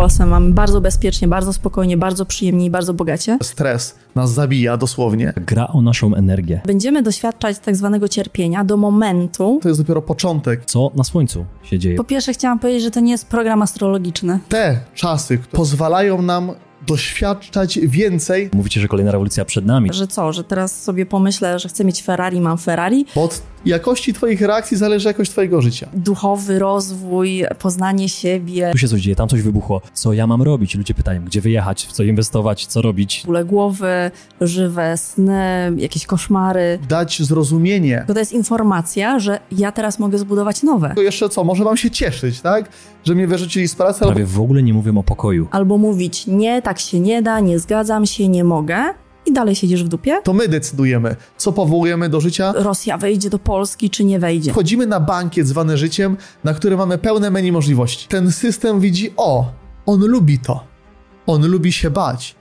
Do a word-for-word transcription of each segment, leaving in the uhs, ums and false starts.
Polsce mamy bardzo bezpiecznie, bardzo spokojnie, bardzo przyjemnie i bardzo bogacie. Stres nas zabija dosłownie. Gra o naszą energię. Będziemy doświadczać tak zwanego cierpienia do momentu. To jest dopiero początek. Co na Słońcu się dzieje? Po pierwsze chciałam powiedzieć, że to nie jest program astrologiczny. Te czasy pozwalają nam doświadczać więcej. Mówicie, że kolejna rewolucja przed nami. Że co, że teraz sobie pomyślę, że chcę mieć Ferrari, mam Ferrari. Bo od jakości twoich reakcji zależy jakość twojego życia. Duchowy rozwój, poznanie siebie. Tu się coś dzieje, tam coś wybuchło. Co ja mam robić? Ludzie pytają, gdzie wyjechać, w co inwestować, co robić. Bóle głowy, żywe sny, jakieś koszmary. Dać zrozumienie. To jest informacja, że ja teraz mogę zbudować nowe. To jeszcze co, może wam się cieszyć, tak? Że mnie wyrzucili z pracy. Prawie Albo... w ogóle nie mówią o pokoju. Albo mówić, nie, tak się nie da, nie zgadzam się, nie mogę. I dalej siedzisz w dupie. To my decydujemy, co powołujemy do życia. Rosja wejdzie do Polski, czy nie wejdzie. Wchodzimy na bankiet zwany życiem, na który mamy pełne menu możliwości. Ten system widzi, o, on lubi to. On lubi się bać.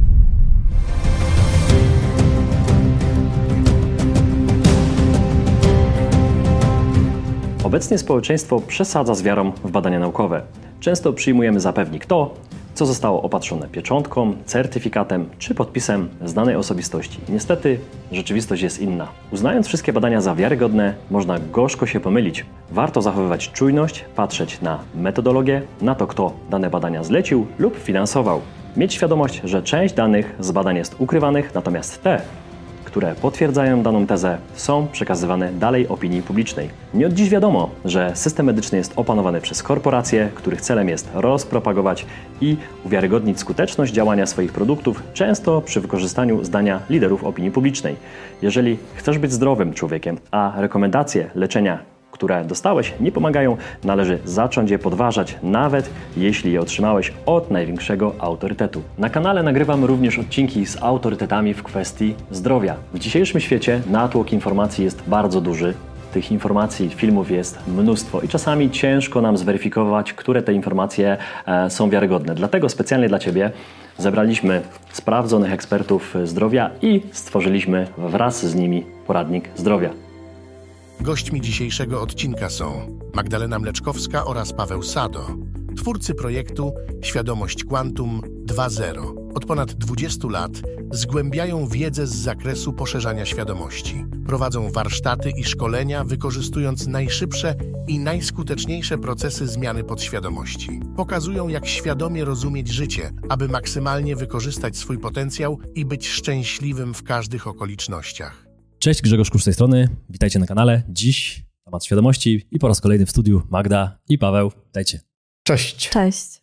Obecnie społeczeństwo przesadza z wiarą w badania naukowe. Często przyjmujemy za pewnik to, co zostało opatrzone pieczątką, certyfikatem czy podpisem znanej osobistości. Niestety, rzeczywistość jest inna. Uznając wszystkie badania za wiarygodne, można gorzko się pomylić. Warto zachowywać czujność, patrzeć na metodologię, na to, kto dane badania zlecił lub finansował. Mieć świadomość, że część danych z badań jest ukrywanych, natomiast te, które potwierdzają daną tezę, są przekazywane dalej opinii publicznej. Nie od dziś wiadomo, że system medyczny jest opanowany przez korporacje, których celem jest rozpropagować i uwiarygodnić skuteczność działania swoich produktów, często przy wykorzystaniu zdania liderów opinii publicznej. Jeżeli chcesz być zdrowym człowiekiem, a rekomendacje leczenia, które dostałeś, nie pomagają, należy zacząć je podważać, nawet jeśli je otrzymałeś od największego autorytetu. Na kanale nagrywam również odcinki z autorytetami w kwestii zdrowia. W dzisiejszym świecie natłok informacji jest bardzo duży. Tych informacji, filmów jest mnóstwo i czasami ciężko nam zweryfikować, które te informacje e, są wiarygodne. Dlatego specjalnie dla Ciebie zebraliśmy sprawdzonych ekspertów zdrowia i stworzyliśmy wraz z nimi poradnik zdrowia. Gośćmi dzisiejszego odcinka są Magdalena Mleczkowska oraz Paweł Sado, twórcy projektu Świadomość Quantum dwa zero. Od ponad dwudziestu lat zgłębiają wiedzę z zakresu poszerzania świadomości. Prowadzą warsztaty i szkolenia, wykorzystując najszybsze i najskuteczniejsze procesy zmiany podświadomości. Pokazują, jak świadomie rozumieć życie, aby maksymalnie wykorzystać swój potencjał i być szczęśliwym w każdych okolicznościach. Cześć, Grzegorz Kusz z tej strony, witajcie na kanale. Dziś temat świadomości i po raz kolejny w studiu Magda i Paweł. Witajcie. Cześć. Cześć.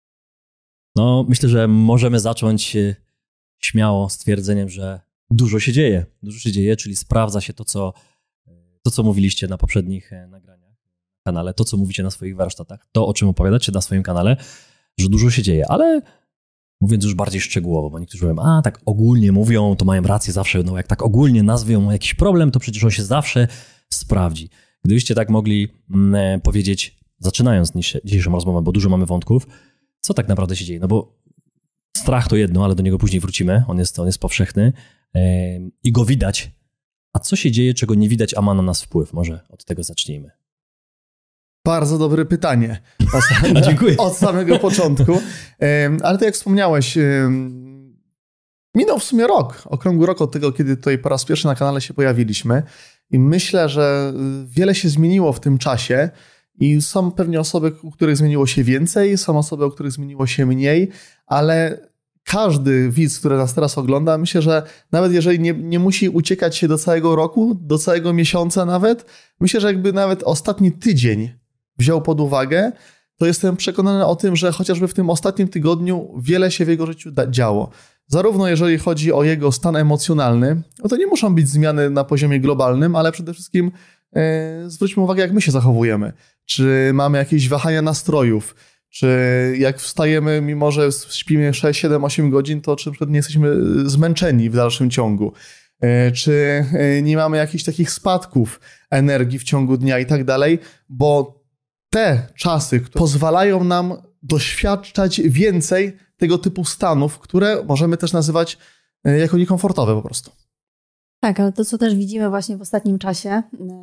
No, myślę, że możemy zacząć śmiało z twierdzeniem, że dużo się dzieje. Dużo się dzieje, czyli sprawdza się to, co, to, co mówiliście na poprzednich nagraniach na kanale, to, co mówicie na swoich warsztatach, to, o czym opowiadacie na swoim kanale, że dużo się dzieje, ale mówiąc już bardziej szczegółowo, bo niektórzy mówią, a tak ogólnie mówią, to mają rację zawsze, no jak tak ogólnie nazwią jakiś problem, to przecież on się zawsze sprawdzi. Gdybyście tak mogli mm, powiedzieć, zaczynając dzisiejszą rozmowę, bo dużo mamy wątków, co tak naprawdę się dzieje? No bo strach to jedno, ale do niego później wrócimy, on jest, on jest powszechny yy, i go widać. A co się dzieje, czego nie widać, a ma na nas wpływ? Może od tego zacznijmy. Bardzo dobre pytanie. A, dziękuję. Od samego początku. Ale to jak wspomniałeś, minął w sumie rok, okrągły rok od tego, kiedy tutaj po raz pierwszy na kanale się pojawiliśmy i myślę, że wiele się zmieniło w tym czasie i są pewnie osoby, u których zmieniło się więcej, są osoby, u których zmieniło się mniej, ale każdy widz, który nas teraz ogląda, myślę, że nawet jeżeli nie, nie musi uciekać się do całego roku, do całego miesiąca nawet, myślę, że jakby nawet ostatni tydzień wziął pod uwagę, to jestem przekonany o tym, że chociażby w tym ostatnim tygodniu wiele się w jego życiu działo. Zarówno jeżeli chodzi o jego stan emocjonalny, no to nie muszą być zmiany na poziomie globalnym, ale przede wszystkim e, zwróćmy uwagę, jak my się zachowujemy. Czy mamy jakieś wahania nastrojów, czy jak wstajemy, mimo że śpimy sześć, siedem, osiem godzin, to czy nie jesteśmy zmęczeni w dalszym ciągu. E, czy nie mamy jakichś takich spadków energii w ciągu dnia i tak dalej, bo te czasy pozwalają nam doświadczać więcej tego typu stanów, które możemy też nazywać jako niekomfortowe po prostu. Tak, ale to, co też widzimy właśnie w ostatnim czasie,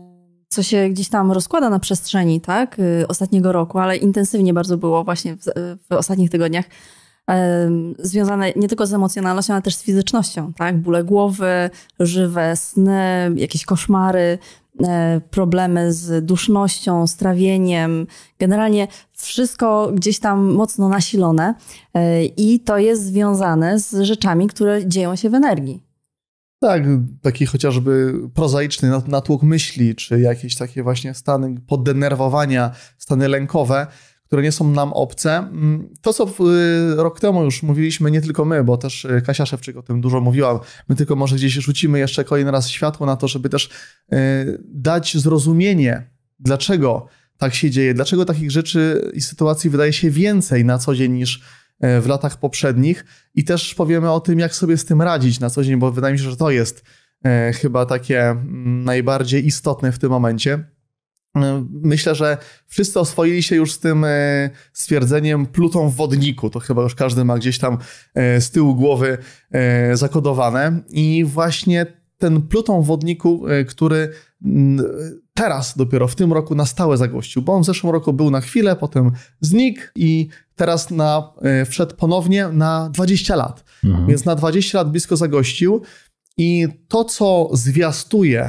co się gdzieś tam rozkłada na przestrzeni, tak, ostatniego roku, ale intensywnie bardzo było właśnie w, w ostatnich tygodniach, związane nie tylko z emocjonalnością, ale też z fizycznością, tak? Bóle głowy, żywe sny, jakieś koszmary, problemy z dusznością, z trawieniem, generalnie wszystko gdzieś tam mocno nasilone i to jest związane z rzeczami, które dzieją się w energii. Tak, taki chociażby prozaiczny natłok myśli, czy jakieś takie właśnie stany poddenerwowania, stany lękowe, które nie są nam obce. To, co rok temu już mówiliśmy, nie tylko my, bo też Kasia Szewczyk o tym dużo mówiła, my tylko może gdzieś rzucimy jeszcze kolejny raz światło na to, żeby też dać zrozumienie, dlaczego tak się dzieje, dlaczego takich rzeczy i sytuacji wydaje się więcej na co dzień niż w latach poprzednich i też powiemy o tym, jak sobie z tym radzić na co dzień, bo wydaje mi się, że to jest chyba takie najbardziej istotne w tym momencie. Myślę, że wszyscy oswoili się już z tym stwierdzeniem Pluton w wodniku. To chyba już każdy ma gdzieś tam z tyłu głowy zakodowane. I właśnie ten Pluton w wodniku, który teraz dopiero w tym roku na stałe zagościł, bo on w zeszłym roku był na chwilę, potem znikł i teraz na, wszedł ponownie na dwadzieścia lat. Mhm. Więc na dwadzieścia lat blisko zagościł. I to, co zwiastuje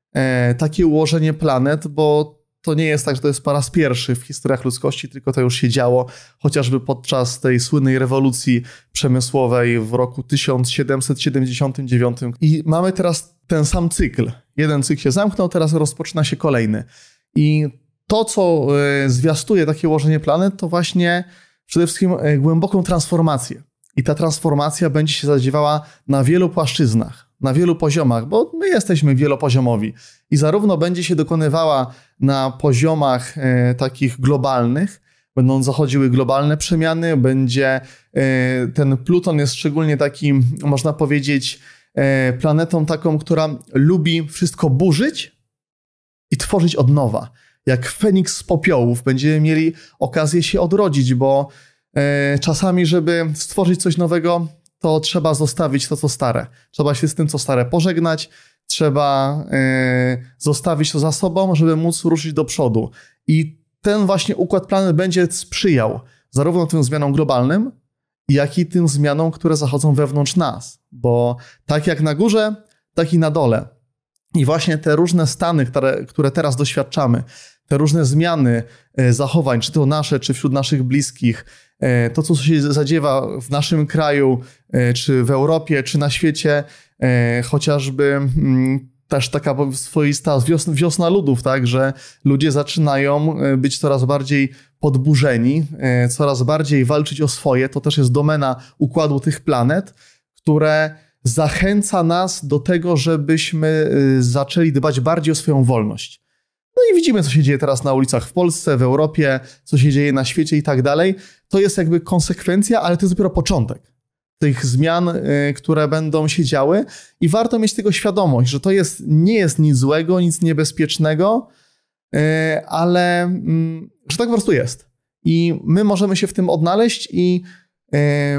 takie ułożenie planet, bo to nie jest tak, że to jest po raz pierwszy w historiach ludzkości, tylko to już się działo chociażby podczas tej słynnej rewolucji przemysłowej w roku tysiąc siedemset siedemdziesiątym dziewiątym. I mamy teraz ten sam cykl. Jeden cykl się zamknął, teraz rozpoczyna się kolejny. I to, co zwiastuje takie ułożenie planet, to właśnie przede wszystkim głęboką transformację. I ta transformacja będzie się zadziewała na wielu płaszczyznach, na wielu poziomach, bo my jesteśmy wielopoziomowi i zarówno będzie się dokonywała na poziomach e, takich globalnych, będą zachodziły globalne przemiany, będzie e, ten Pluton jest szczególnie takim, można powiedzieć, e, planetą taką, która lubi wszystko burzyć i tworzyć od nowa. Jak Feniks z popiołów będziemy mieli okazję się odrodzić, bo e, czasami, żeby stworzyć coś nowego, to trzeba zostawić to, co stare. Trzeba się z tym, co stare, pożegnać. Trzeba y, zostawić to za sobą, żeby móc ruszyć do przodu. I ten właśnie układ planet będzie sprzyjał zarówno tym zmianom globalnym, jak i tym zmianom, które zachodzą wewnątrz nas. Bo tak jak na górze, tak i na dole. I właśnie te różne stany, które, które teraz doświadczamy, te różne zmiany zachowań, czy to nasze, czy wśród naszych bliskich, to, co się zadziewa w naszym kraju, czy w Europie, czy na świecie, chociażby też taka swoista wiosna, wiosna ludów, tak, że ludzie zaczynają być coraz bardziej podburzeni, coraz bardziej walczyć o swoje. To też jest domena układu tych planet, które zachęca nas do tego, żebyśmy zaczęli dbać bardziej o swoją wolność. No i widzimy, co się dzieje teraz na ulicach w Polsce, w Europie, co się dzieje na świecie i tak dalej. To jest jakby konsekwencja, ale to jest dopiero początek tych zmian, y, które będą się działy i warto mieć tego świadomość, że to jest, nie jest nic złego, nic niebezpiecznego, y, ale y, że tak po prostu jest. I my możemy się w tym odnaleźć i y,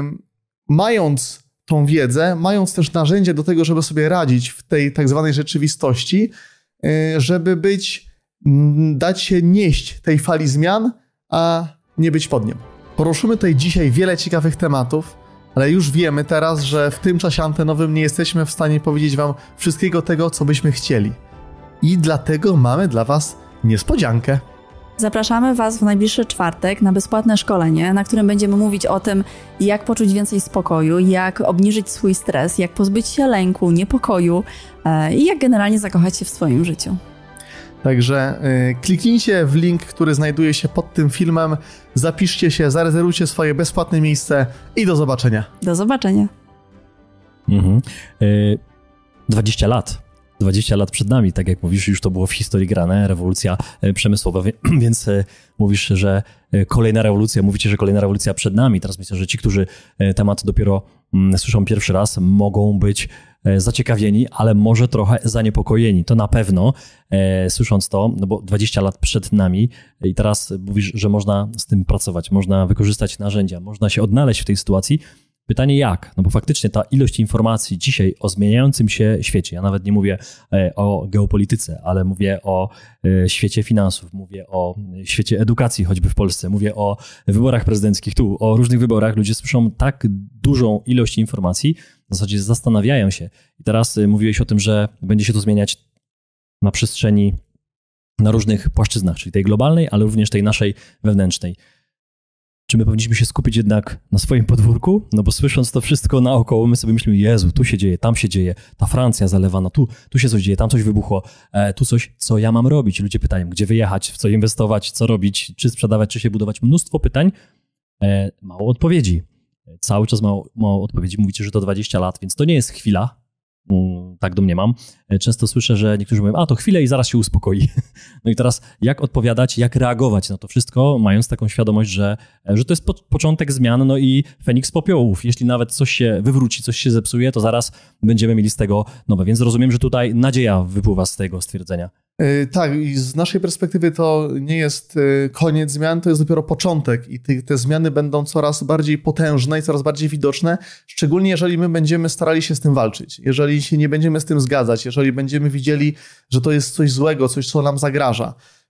mając tą wiedzę, mając też narzędzie do tego, żeby sobie radzić w tej tak zwanej rzeczywistości, y, żeby być dać się nieść tej fali zmian, a nie być pod nią. Poruszymy tutaj dzisiaj wiele ciekawych tematów, ale już wiemy teraz, że w tym czasie antenowym nie jesteśmy w stanie powiedzieć wam wszystkiego tego, co byśmy chcieli. I dlatego mamy dla was niespodziankę. Zapraszamy was w najbliższy czwartek na bezpłatne szkolenie, na którym będziemy mówić o tym, jak poczuć więcej spokoju, jak obniżyć swój stres, jak pozbyć się lęku, niepokoju i jak generalnie zakochać się w swoim życiu. Także y, kliknijcie w link, który znajduje się pod tym filmem, zapiszcie się, zarezerwujcie swoje bezpłatne miejsce i do zobaczenia. Do zobaczenia. Mhm. Y, dwadzieścia lat. dwadzieścia lat przed nami, tak jak mówisz, już to było w historii grane, rewolucja przemysłowa, więc mówisz, że kolejna rewolucja, mówicie, że kolejna rewolucja przed nami. Teraz myślę, że ci, którzy temat dopiero słyszą pierwszy raz, mogą być zaciekawieni, ale może trochę zaniepokojeni. To na pewno, e, słysząc to, no bo dwadzieścia lat przed nami i teraz mówisz, że można z tym pracować, można wykorzystać narzędzia, można się odnaleźć w tej sytuacji, Pytanie jak? No bo faktycznie ta ilość informacji dzisiaj o zmieniającym się świecie, ja nawet nie mówię o geopolityce, ale mówię o świecie finansów, mówię o świecie edukacji choćby w Polsce, mówię o wyborach prezydenckich tu, o różnych wyborach. Ludzie słyszą tak dużą ilość informacji, w zasadzie zastanawiają się. I teraz mówiłeś o tym, że będzie się to zmieniać na przestrzeni, na różnych płaszczyznach, czyli tej globalnej, ale również tej naszej wewnętrznej. Czy my powinniśmy się skupić jednak na swoim podwórku? No bo słysząc to wszystko naokoło, my sobie myślimy, Jezu, tu się dzieje, tam się dzieje, ta Francja zalewana, tu, tu się coś dzieje, tam coś wybuchło, e, tu coś, co ja mam robić? Ludzie pytają, gdzie wyjechać, w co inwestować, co robić, czy sprzedawać, czy się budować. Mnóstwo pytań, e, mało odpowiedzi. Cały czas mało, mało odpowiedzi. Mówicie, że to dwadzieścia lat, więc to nie jest chwila. Tak domniemam. Często słyszę, że niektórzy mówią, a to chwilę i zaraz się uspokoi. No i teraz jak odpowiadać, jak reagować na to wszystko, mając taką świadomość, że, że to jest po, początek zmian, no i Feniks popiołów. Jeśli nawet coś się wywróci, coś się zepsuje, to zaraz będziemy mieli z tego nowe. Więc rozumiem, że tutaj nadzieja wypływa z tego stwierdzenia. Yy, tak, i z naszej perspektywy to nie jest yy, koniec zmian, to jest dopiero początek i te, te zmiany będą coraz bardziej potężne i coraz bardziej widoczne, szczególnie jeżeli my będziemy starali się z tym walczyć, jeżeli się nie będziemy z tym zgadzać, jeżeli będziemy widzieli, że to jest coś złego, coś, co nam zagraża.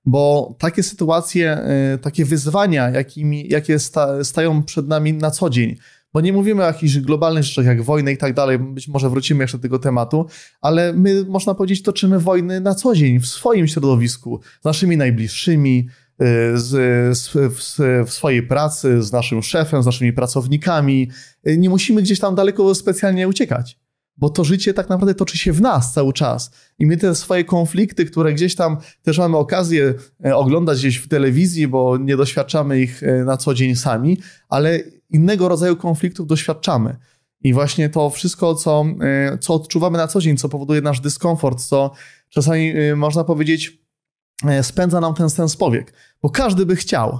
Bo takie sytuacje, yy, takie wyzwania, jakimi, jakie sta, stają przed nami na co dzień, bo nie mówimy o jakichś globalnych rzeczach jak wojny i tak dalej, być może wrócimy jeszcze do tego tematu, ale my, można powiedzieć, toczymy wojny na co dzień, w swoim środowisku, z naszymi najbliższymi, z, z, w, w swojej pracy, z naszym szefem, z naszymi pracownikami. Nie musimy gdzieś tam daleko specjalnie uciekać, bo to życie tak naprawdę toczy się w nas cały czas. I my te swoje konflikty, które gdzieś tam też mamy okazję oglądać gdzieś w telewizji, bo nie doświadczamy ich na co dzień sami, ale innego rodzaju konfliktów doświadczamy. I właśnie to wszystko, co, co odczuwamy na co dzień, co powoduje nasz dyskomfort, co czasami, można powiedzieć, spędza nam ten sens powiek. Bo każdy by chciał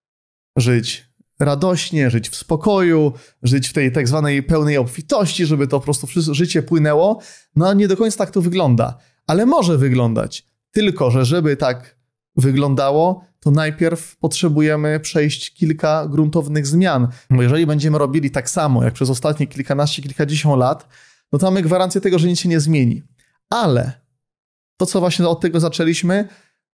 żyć radośnie, żyć w spokoju, żyć w tej tak zwanej pełnej obfitości, żeby to po prostu życie płynęło. No nie do końca tak to wygląda. Ale może wyglądać. Tylko że żeby tak wyglądało, to najpierw potrzebujemy przejść kilka gruntownych zmian. Bo jeżeli będziemy robili tak samo, jak przez ostatnie kilkanaście, kilkadziesiąt lat, no to mamy gwarancję tego, że nic się nie zmieni. Ale to, co właśnie od tego zaczęliśmy,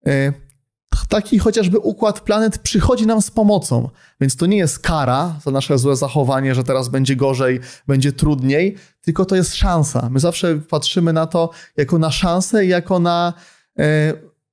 taki chociażby układ planet przychodzi nam z pomocą. Więc to nie jest kara za nasze złe zachowanie, że teraz będzie gorzej, będzie trudniej, tylko to jest szansa. My zawsze patrzymy na to jako na szansę i jako na e,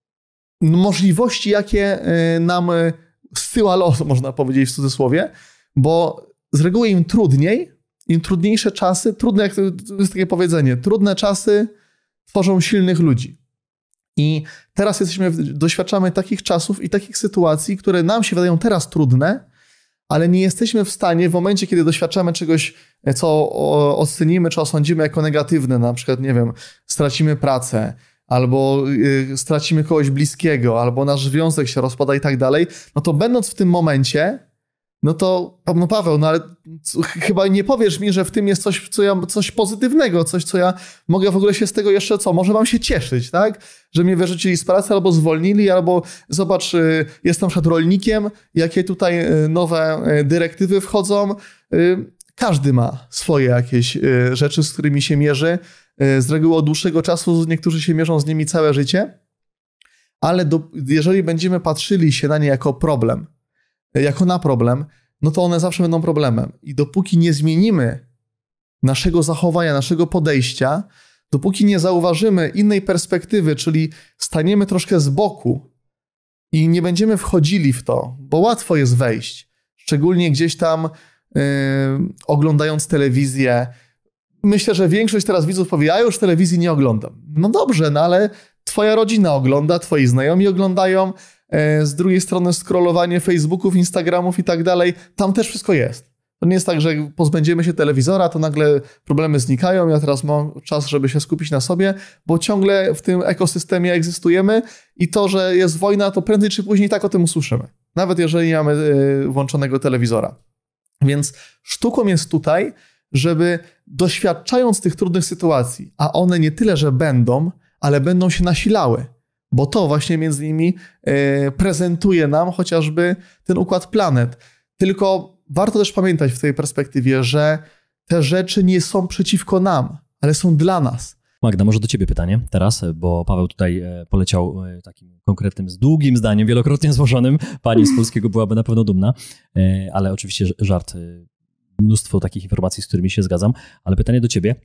możliwości, jakie e, nam zsyła los, można powiedzieć w cudzysłowie, bo z reguły im trudniej, im trudniejsze czasy, trudne, jak to jest takie powiedzenie, trudne czasy tworzą silnych ludzi. I teraz jesteśmy, doświadczamy takich czasów i takich sytuacji, które nam się wydają teraz trudne, ale nie jesteśmy w stanie w momencie, kiedy doświadczamy czegoś, co ocenimy czy osądzimy jako negatywne, na przykład, nie wiem, stracimy pracę, albo y, stracimy kogoś bliskiego, albo nasz związek się rozpada i tak dalej, no to będąc w tym momencie, no to, no Paweł, no ale co, chyba nie powiesz mi, że w tym jest coś, co ja, coś pozytywnego, coś, co ja mogę w ogóle się z tego jeszcze, co, może mam się cieszyć, tak? Że mnie wyrzucili z pracy, albo zwolnili, albo zobacz, jestem przed rolnikiem, jakie tutaj nowe dyrektywy wchodzą. Każdy ma swoje jakieś rzeczy, z którymi się mierzy. Z reguły od dłuższego czasu niektórzy się mierzą z nimi całe życie, ale do, jeżeli będziemy patrzyli się na nie jako problem, jako na problem, no to one zawsze będą problemem. I dopóki nie zmienimy naszego zachowania, naszego podejścia, dopóki nie zauważymy innej perspektywy, czyli staniemy troszkę z boku i nie będziemy wchodzili w to, bo łatwo jest wejść, szczególnie gdzieś tam yy, oglądając telewizję. Myślę, że większość teraz widzów powie, ja już telewizji nie oglądam. No dobrze, no ale twoja rodzina ogląda, twoi znajomi oglądają, z drugiej strony scrollowanie Facebooków, Instagramów i tak dalej, tam też wszystko jest. To nie jest tak, że pozbędziemy się telewizora, to nagle problemy znikają, ja teraz mam czas, żeby się skupić na sobie, bo ciągle w tym ekosystemie egzystujemy i to, że jest wojna, to prędzej czy później tak o tym usłyszymy. Nawet jeżeli nie mamy włączonego telewizora. Więc sztuką jest tutaj, żeby doświadczając tych trudnych sytuacji, a one nie tyle, że będą, ale będą się nasilały, bo to właśnie między innymi prezentuje nam chociażby ten układ planet. Tylko warto też pamiętać w tej perspektywie, że te rzeczy nie są przeciwko nam, ale są dla nas. Magda, może do ciebie pytanie teraz, bo Paweł tutaj poleciał takim konkretnym, z długim zdaniem, wielokrotnie złożonym. Pani z polskiego byłaby na pewno dumna, ale oczywiście żart. Mnóstwo takich informacji, z którymi się zgadzam, ale pytanie do ciebie.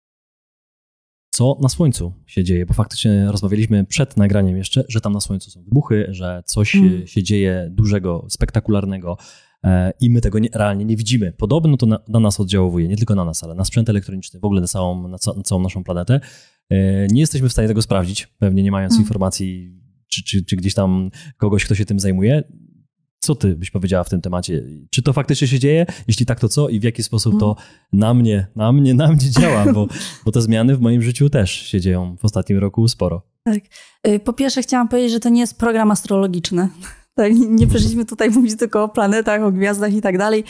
Co na Słońcu się dzieje? Bo faktycznie rozmawialiśmy przed nagraniem jeszcze, że tam na Słońcu są wybuchy, że coś hmm. się dzieje dużego, spektakularnego i my tego nie, realnie nie widzimy. Podobno to na, na nas oddziałuje, nie tylko na nas, ale na sprzęt elektroniczny, w ogóle na całą, na, ca, na całą naszą planetę. Nie jesteśmy w stanie tego sprawdzić, pewnie nie mając hmm. informacji, czy, czy, czy gdzieś tam kogoś, kto się tym zajmuje. Co ty byś powiedziała w tym temacie? Czy to faktycznie się dzieje? Jeśli tak, to co? I w jaki sposób to na mnie, na mnie, na mnie działa? Bo, bo te zmiany w moim życiu też się dzieją w ostatnim roku sporo. Tak. Po pierwsze chciałam powiedzieć, że to nie jest program astrologiczny. Tak, nie przyszliśmy tutaj mówić tylko o planetach, o gwiazdach i tak dalej,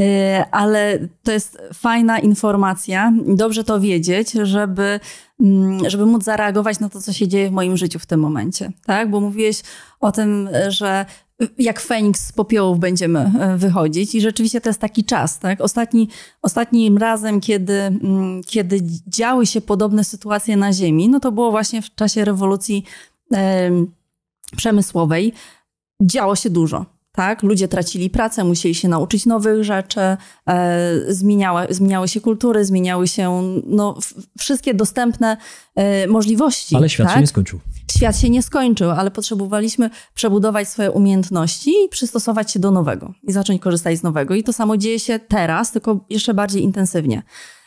ale to jest fajna informacja. Dobrze to wiedzieć, żeby, żeby móc zareagować na to, co się dzieje w moim życiu w tym momencie. Tak? Bo mówiłeś o tym, że jak Feniks z popiołów będziemy wychodzić i rzeczywiście to jest taki czas. Tak? Ostatni, ostatnim razem, kiedy, kiedy działy się podobne sytuacje na Ziemi, no to było właśnie w czasie rewolucji e, przemysłowej. Działo się dużo. Tak? Ludzie tracili pracę, musieli się nauczyć nowych rzeczy, e, zmieniały, zmieniały się kultury, zmieniały się no, f- wszystkie dostępne e, możliwości. Ale świat tak? się nie skończył. Świat się nie skończył, ale potrzebowaliśmy przebudować swoje umiejętności i przystosować się do nowego i zacząć korzystać z nowego. I to samo dzieje się teraz, tylko jeszcze bardziej intensywnie.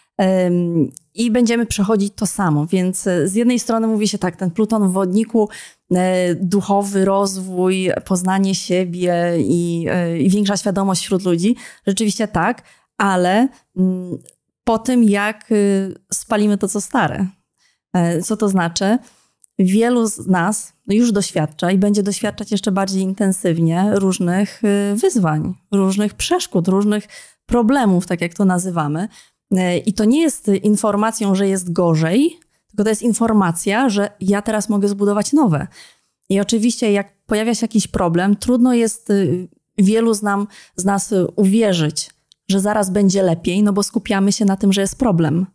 Um, I będziemy przechodzić to samo, więc z jednej strony mówi się tak, ten Pluton w wodniku, e, duchowy rozwój, poznanie siebie i, e, i większa świadomość wśród ludzi. Rzeczywiście tak, ale m, po tym jak y, spalimy to, co stare. E, co to znaczy? Wielu z nas już doświadcza i będzie doświadczać jeszcze bardziej intensywnie różnych y, wyzwań, różnych przeszkód, różnych problemów, tak jak to nazywamy. I to nie jest informacją, że jest gorzej, tylko to jest informacja, że ja teraz mogę zbudować nowe. I oczywiście jak pojawia się jakiś problem, trudno jest wielu z, nam, z nas uwierzyć, że zaraz będzie lepiej, no bo skupiamy się na tym, że jest problem.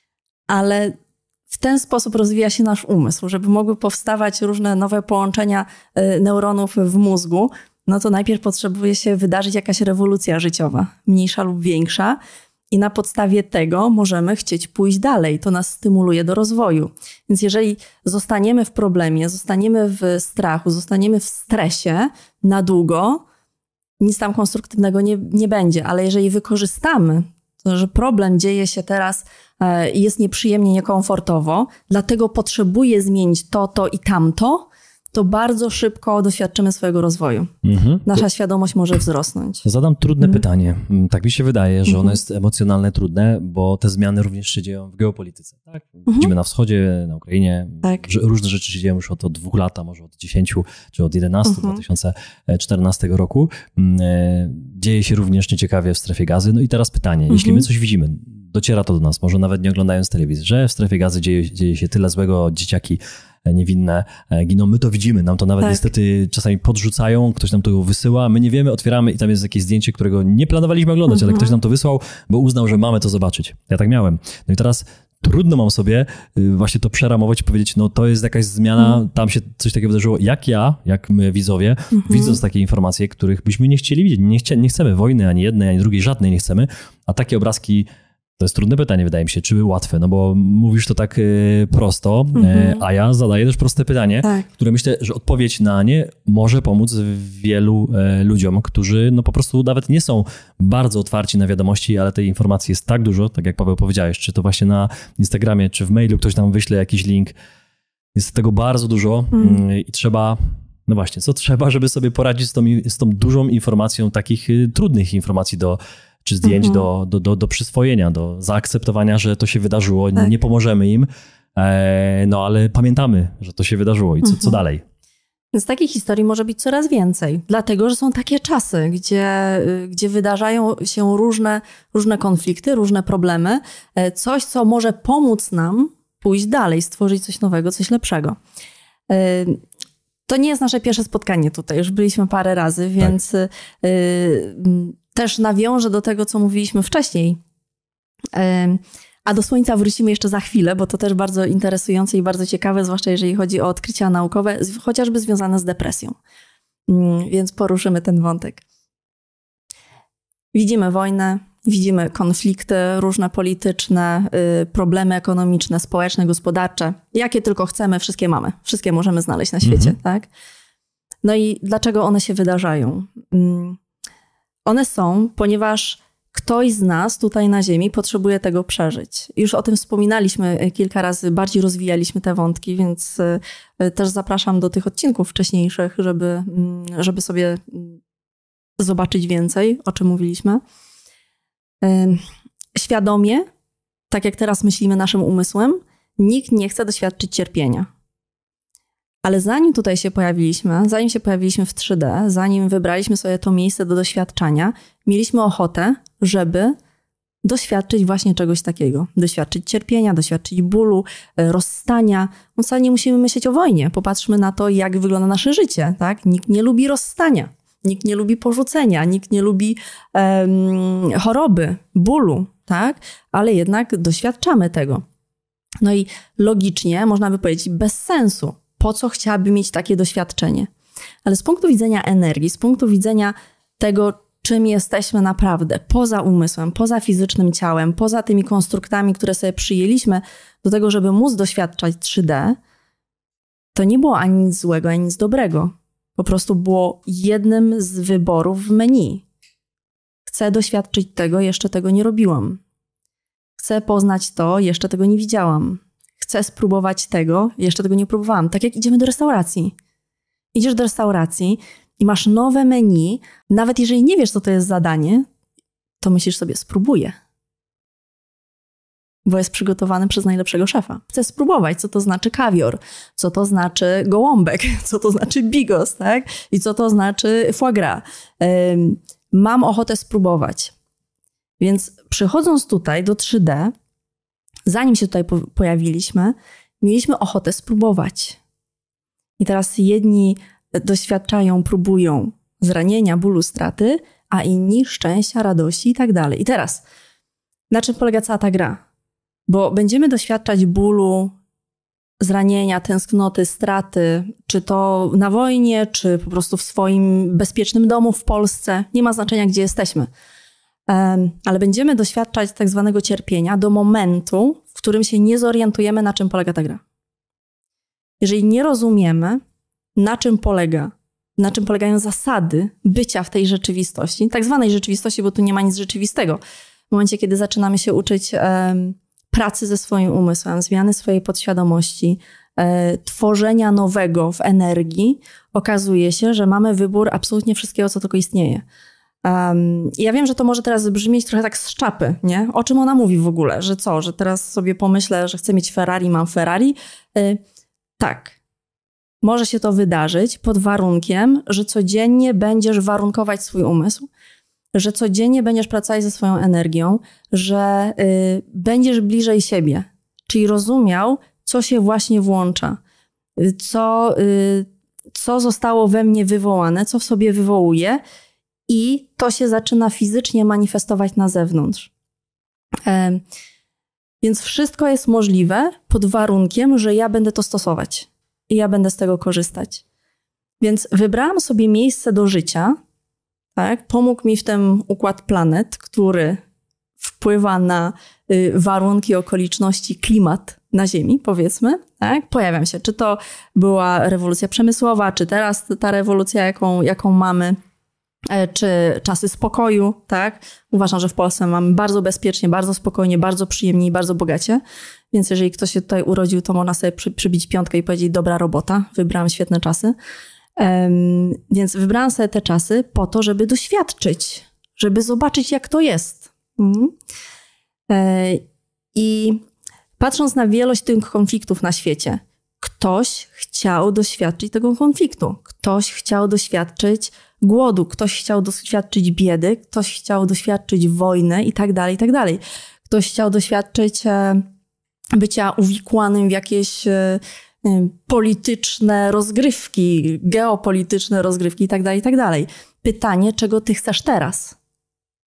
Ale w ten sposób rozwija się nasz umysł, żeby mogły powstawać różne nowe połączenia neuronów w mózgu, no to najpierw potrzebuje się wydarzyć jakaś rewolucja życiowa, mniejsza lub większa. I na podstawie tego możemy chcieć pójść dalej. To nas stymuluje do rozwoju. Więc jeżeli zostaniemy w problemie, zostaniemy w strachu, zostaniemy w stresie na długo, nic tam konstruktywnego nie, nie będzie. Ale jeżeli wykorzystamy to, że problem dzieje się teraz i jest nieprzyjemnie, niekomfortowo, dlatego potrzebuję zmienić to, to i tamto, to bardzo szybko doświadczymy swojego rozwoju. Mhm. Nasza to świadomość może wzrosnąć. Zadam trudne mhm. pytanie. Tak mi się wydaje, że mhm. ono jest emocjonalne, trudne, bo te zmiany również się dzieją w geopolityce. Tak? Mhm. Widzimy na wschodzie, na Ukrainie. Tak. Różne rzeczy się dzieją już od, od dwóch lat, a może od dziesięciu, czy od jedenastu, mhm. dwa tysiące czternastego roku. Dzieje się również nieciekawie w strefie Gazy. No i teraz pytanie, mhm. jeśli my coś widzimy, dociera to do nas, może nawet nie oglądając telewizji, że w strefie Gazy dzieje, dzieje się tyle złego, dzieciaki niewinne giną. My to widzimy, nam to nawet tak. niestety czasami podrzucają, ktoś nam to wysyła, my nie wiemy, otwieramy i tam jest jakieś zdjęcie, którego nie planowaliśmy oglądać, mhm. ale ktoś nam to wysłał, bo uznał, że mamy to zobaczyć. Ja tak miałem. No i teraz trudno mam sobie właśnie to przeramować i powiedzieć, no to jest jakaś zmiana, mhm. tam się coś takiego wydarzyło. Jak ja, jak my widzowie, mhm. widząc takie informacje, których byśmy nie chcieli widzieć, nie, chcia, nie chcemy wojny, ani jednej, ani drugiej, żadnej nie chcemy, a takie obrazki. To jest trudne pytanie, wydaje mi się, czy łatwe, no bo mówisz to tak y, prosto, mm-hmm. y, a ja zadaję też proste pytanie, tak. które myślę, że odpowiedź na nie może pomóc wielu y, ludziom, którzy no po prostu nawet nie są bardzo otwarci na wiadomości, ale tej informacji jest tak dużo, tak jak Paweł powiedziałeś, czy to właśnie na Instagramie, czy w mailu ktoś nam wyśle jakiś link, jest tego bardzo dużo mm. y, i trzeba... No właśnie, co trzeba, żeby sobie poradzić z tą, z tą dużą informacją, takich y, trudnych informacji do czy zdjęć mhm. do, do, do, do przyswojenia, do zaakceptowania, że to się wydarzyło, tak. nie pomożemy im, e, no ale pamiętamy, że to się wydarzyło i co, mhm. co dalej? Więc takich historii może być coraz więcej, dlatego że są takie czasy, gdzie, gdzie wydarzają się różne, różne konflikty, różne problemy, coś, co może pomóc nam pójść dalej, stworzyć coś nowego, coś lepszego. To nie jest nasze pierwsze spotkanie tutaj, już byliśmy parę razy, więc tak. też nawiążę do tego, co mówiliśmy wcześniej. A do słońca wrócimy jeszcze za chwilę, bo to też bardzo interesujące i bardzo ciekawe, zwłaszcza jeżeli chodzi o odkrycia naukowe, chociażby związane z depresją. Więc poruszymy ten wątek. Widzimy wojnę, widzimy konflikty różne polityczne, problemy ekonomiczne, społeczne, gospodarcze. Jakie tylko chcemy, wszystkie mamy. Wszystkie możemy znaleźć na świecie, mhm. tak? No i dlaczego one się wydarzają? One są, ponieważ ktoś z nas tutaj na Ziemi potrzebuje tego przeżyć. Już o tym wspominaliśmy kilka razy, bardziej rozwijaliśmy te wątki, więc też zapraszam do tych odcinków wcześniejszych, żeby, żeby sobie zobaczyć więcej, o czym mówiliśmy. Świadomie, tak jak teraz myślimy naszym umysłem, nikt nie chce doświadczyć cierpienia. Ale zanim tutaj się pojawiliśmy, zanim się pojawiliśmy w trzy D, zanim wybraliśmy sobie to miejsce do doświadczania, mieliśmy ochotę, żeby doświadczyć właśnie czegoś takiego. Doświadczyć cierpienia, doświadczyć bólu, rozstania. No wcale nie musimy myśleć o wojnie. Popatrzmy na to, jak wygląda nasze życie. Tak? Nikt nie lubi rozstania, nikt nie lubi porzucenia, nikt nie lubi um, choroby, bólu, tak? Ale jednak doświadczamy tego. No i logicznie, można by powiedzieć, bez sensu. Po co chciałaby mieć takie doświadczenie? Ale z punktu widzenia energii, z punktu widzenia tego, czym jesteśmy naprawdę, poza umysłem, poza fizycznym ciałem, poza tymi konstruktami, które sobie przyjęliśmy do tego, żeby móc doświadczać trzy D, to nie było ani nic złego, ani nic dobrego. Po prostu było jednym z wyborów w menu. Chcę doświadczyć tego, jeszcze tego nie robiłam. Chcę poznać to, jeszcze tego nie widziałam. Chcę spróbować tego, jeszcze tego nie próbowałam. Tak jak idziemy do restauracji. Idziesz do restauracji i masz nowe menu, nawet jeżeli nie wiesz, co to jest zadanie, to myślisz sobie, spróbuję. Bo jest przygotowany przez najlepszego szefa. Chcę spróbować, co to znaczy kawior, co to znaczy gołąbek, co to znaczy bigos, tak? I co to znaczy foie gras. Um, mam ochotę spróbować. Więc przychodząc tutaj do trzy D, zanim się tutaj po- pojawiliśmy, mieliśmy ochotę spróbować. I teraz jedni doświadczają, próbują zranienia, bólu, straty, a inni szczęścia, radości i tak dalej. I teraz, na czym polega cała ta gra? Bo będziemy doświadczać bólu, zranienia, tęsknoty, straty, czy to na wojnie, czy po prostu w swoim bezpiecznym domu w Polsce. Nie ma znaczenia, gdzie jesteśmy. Um, ale będziemy doświadczać tak zwanego cierpienia do momentu, w którym się nie zorientujemy, na czym polega ta gra. Jeżeli nie rozumiemy, na czym polega, na czym polegają zasady bycia w tej rzeczywistości, tak zwanej rzeczywistości, bo tu nie ma nic rzeczywistego. W momencie, kiedy zaczynamy się uczyć um, pracy ze swoim umysłem, zmiany swojej podświadomości, e, tworzenia nowego w energii, okazuje się, że mamy wybór absolutnie wszystkiego, co tylko istnieje. Um, ja wiem, że to może teraz brzmieć trochę tak z czapy, nie? O czym ona mówi w ogóle? Że co? Że teraz sobie pomyślę, że chcę mieć Ferrari, mam Ferrari? Y, tak. Może się to wydarzyć pod warunkiem, że codziennie będziesz warunkować swój umysł, że codziennie będziesz pracować ze swoją energią, że y, będziesz bliżej siebie, czyli rozumiał, co się właśnie włącza, co, y, co zostało we mnie wywołane, co w sobie wywołuje i to się zaczyna fizycznie manifestować na zewnątrz. E, więc wszystko jest możliwe pod warunkiem, że ja będę to stosować i ja będę z tego korzystać. Więc wybrałam sobie miejsce do życia, tak? Pomógł mi w tym układ planet, który wpływa na y, warunki, okoliczności, klimat na Ziemi, powiedzmy. Tak? Pojawiam się, czy to była rewolucja przemysłowa, czy teraz ta rewolucja, jaką, jaką mamy, czy czasy spokoju, tak? Uważam, że w Polsce mamy bardzo bezpiecznie, bardzo spokojnie, bardzo przyjemnie i bardzo bogacie. Więc jeżeli ktoś się tutaj urodził, to można sobie przy, przybić piątkę i powiedzieć dobra robota, wybrałam świetne czasy. Um, więc wybrałam sobie te czasy po to, żeby doświadczyć, żeby zobaczyć, jak to jest. Mhm. E, I patrząc na wielość tych konfliktów na świecie, ktoś chciał doświadczyć tego konfliktu. Ktoś chciał doświadczyć głodu, ktoś chciał doświadczyć biedy, ktoś chciał doświadczyć wojny i tak dalej, i tak dalej. Ktoś chciał doświadczyć e, bycia uwikłanym w jakieś e, polityczne rozgrywki, geopolityczne rozgrywki i tak dalej, i tak dalej. Pytanie, czego ty chcesz teraz?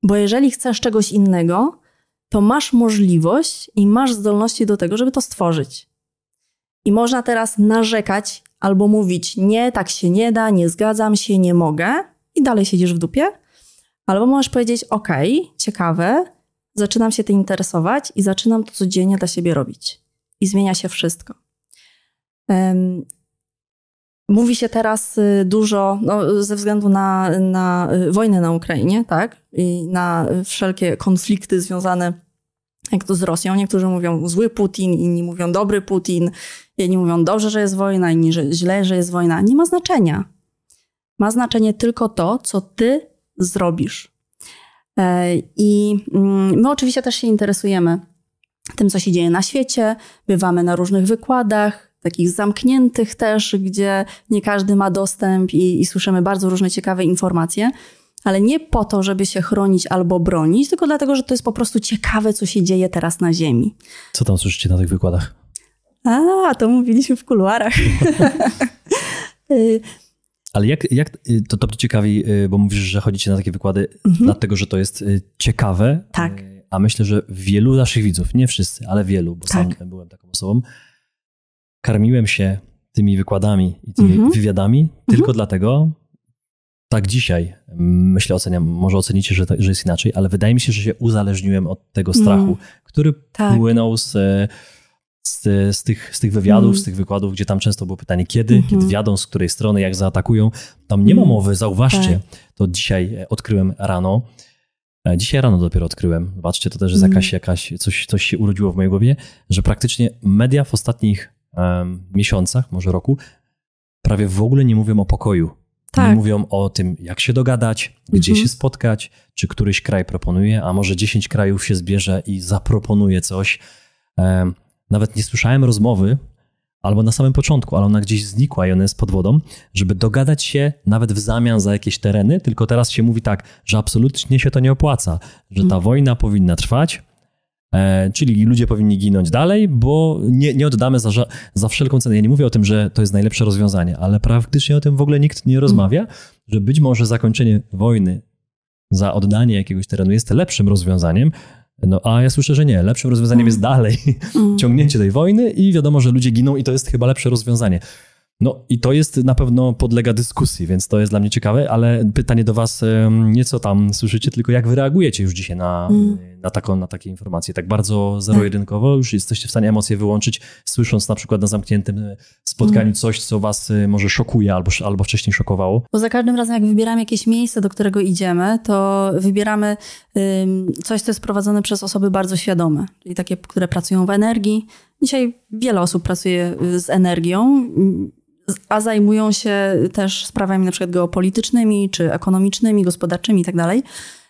Bo jeżeli chcesz czegoś innego, to masz możliwość i masz zdolności do tego, żeby to stworzyć. I można teraz narzekać albo mówić, nie, tak się nie da, nie zgadzam się, nie mogę i dalej siedzisz w dupie. Albo możesz powiedzieć, okej, ciekawe, zaczynam się tym interesować i zaczynam to codziennie dla siebie robić. I zmienia się wszystko. Um, mówi się teraz dużo, no, ze względu na, na wojnę na Ukrainie, tak? I na wszelkie konflikty związane jak to z Rosją. Niektórzy mówią zły Putin, inni mówią dobry Putin, inni mówią dobrze, że jest wojna, inni że źle, że jest wojna. Nie ma znaczenia. Ma znaczenie tylko to, co ty zrobisz. I my oczywiście też się interesujemy tym, co się dzieje na świecie. Bywamy na różnych wykładach, takich zamkniętych też, gdzie nie każdy ma dostęp i, i słyszymy bardzo różne ciekawe informacje, ale nie po to, żeby się chronić albo bronić, tylko dlatego, że to jest po prostu ciekawe, co się dzieje teraz na Ziemi. Co tam słyszycie na tych wykładach? A, to mówiliśmy w kuluarach. Ale jak, jak to, to mnie ciekawi, bo mówisz, że chodzicie na takie wykłady mhm. dlatego, że to jest ciekawe. Tak. A myślę, że wielu naszych widzów, nie wszyscy, ale wielu, bo tak. sam byłem taką osobą, karmiłem się tymi wykładami i tymi mhm. wywiadami mhm. tylko dlatego, tak dzisiaj, myślę, oceniam, może ocenicie, że, że jest inaczej, ale wydaje mi się, że się uzależniłem od tego strachu, mm. który tak. płynął z, z, z, tych, z tych wywiadów, mm. z tych wykładów, gdzie tam często było pytanie, kiedy, mm-hmm. kiedy wjadą, z której strony, jak zaatakują. Tam nie ma mowy, zauważcie, tak. to dzisiaj odkryłem rano. Dzisiaj rano dopiero odkryłem, zobaczcie, to też jest mm. jakaś, jakaś coś, coś się urodziło w mojej głowie, że praktycznie media w ostatnich um, miesiącach, może roku, prawie w ogóle nie mówią o pokoju. Tak. Nie mówią o tym, jak się dogadać, gdzie mhm. się spotkać, czy któryś kraj proponuje, a może dziesięć krajów się zbierze i zaproponuje coś. Um, nawet nie słyszałem rozmowy, albo na samym początku, ale ona gdzieś znikła i ona jest pod wodą, żeby dogadać się nawet w zamian za jakieś tereny, tylko teraz się mówi tak, że absolutnie się to nie opłaca, że ta mhm. wojna powinna trwać, e, czyli ludzie powinni ginąć dalej, bo nie, nie oddamy za, za wszelką cenę. Ja nie mówię o tym, że to jest najlepsze rozwiązanie, ale praktycznie o tym w ogóle nikt nie rozmawia, mhm. że być może zakończenie wojny za oddanie jakiegoś terenu jest lepszym rozwiązaniem. No a ja słyszę, że nie. Lepszym rozwiązaniem mm. jest dalej mm. ciągnięcie tej wojny i wiadomo, że ludzie giną i to jest chyba lepsze rozwiązanie. No i to jest na pewno podlega dyskusji, więc to jest dla mnie ciekawe, ale pytanie do was, nie co tam słyszycie, tylko jak wy reagujecie już dzisiaj na, mm. na, taką, na takie informacje. Tak bardzo zero-jedynkowo już jesteście w stanie emocje wyłączyć, słysząc na przykład na zamkniętym spotkaniu mm. coś, co was może szokuje albo, albo wcześniej szokowało? Bo za każdym razem, jak wybieramy jakieś miejsce, do którego idziemy, to wybieramy ym, coś, co jest prowadzone przez osoby bardzo świadome, czyli takie, które pracują w energii. Dzisiaj wiele osób pracuje z energią, a zajmują się też sprawami na przykład geopolitycznymi, czy ekonomicznymi, gospodarczymi i tak dalej.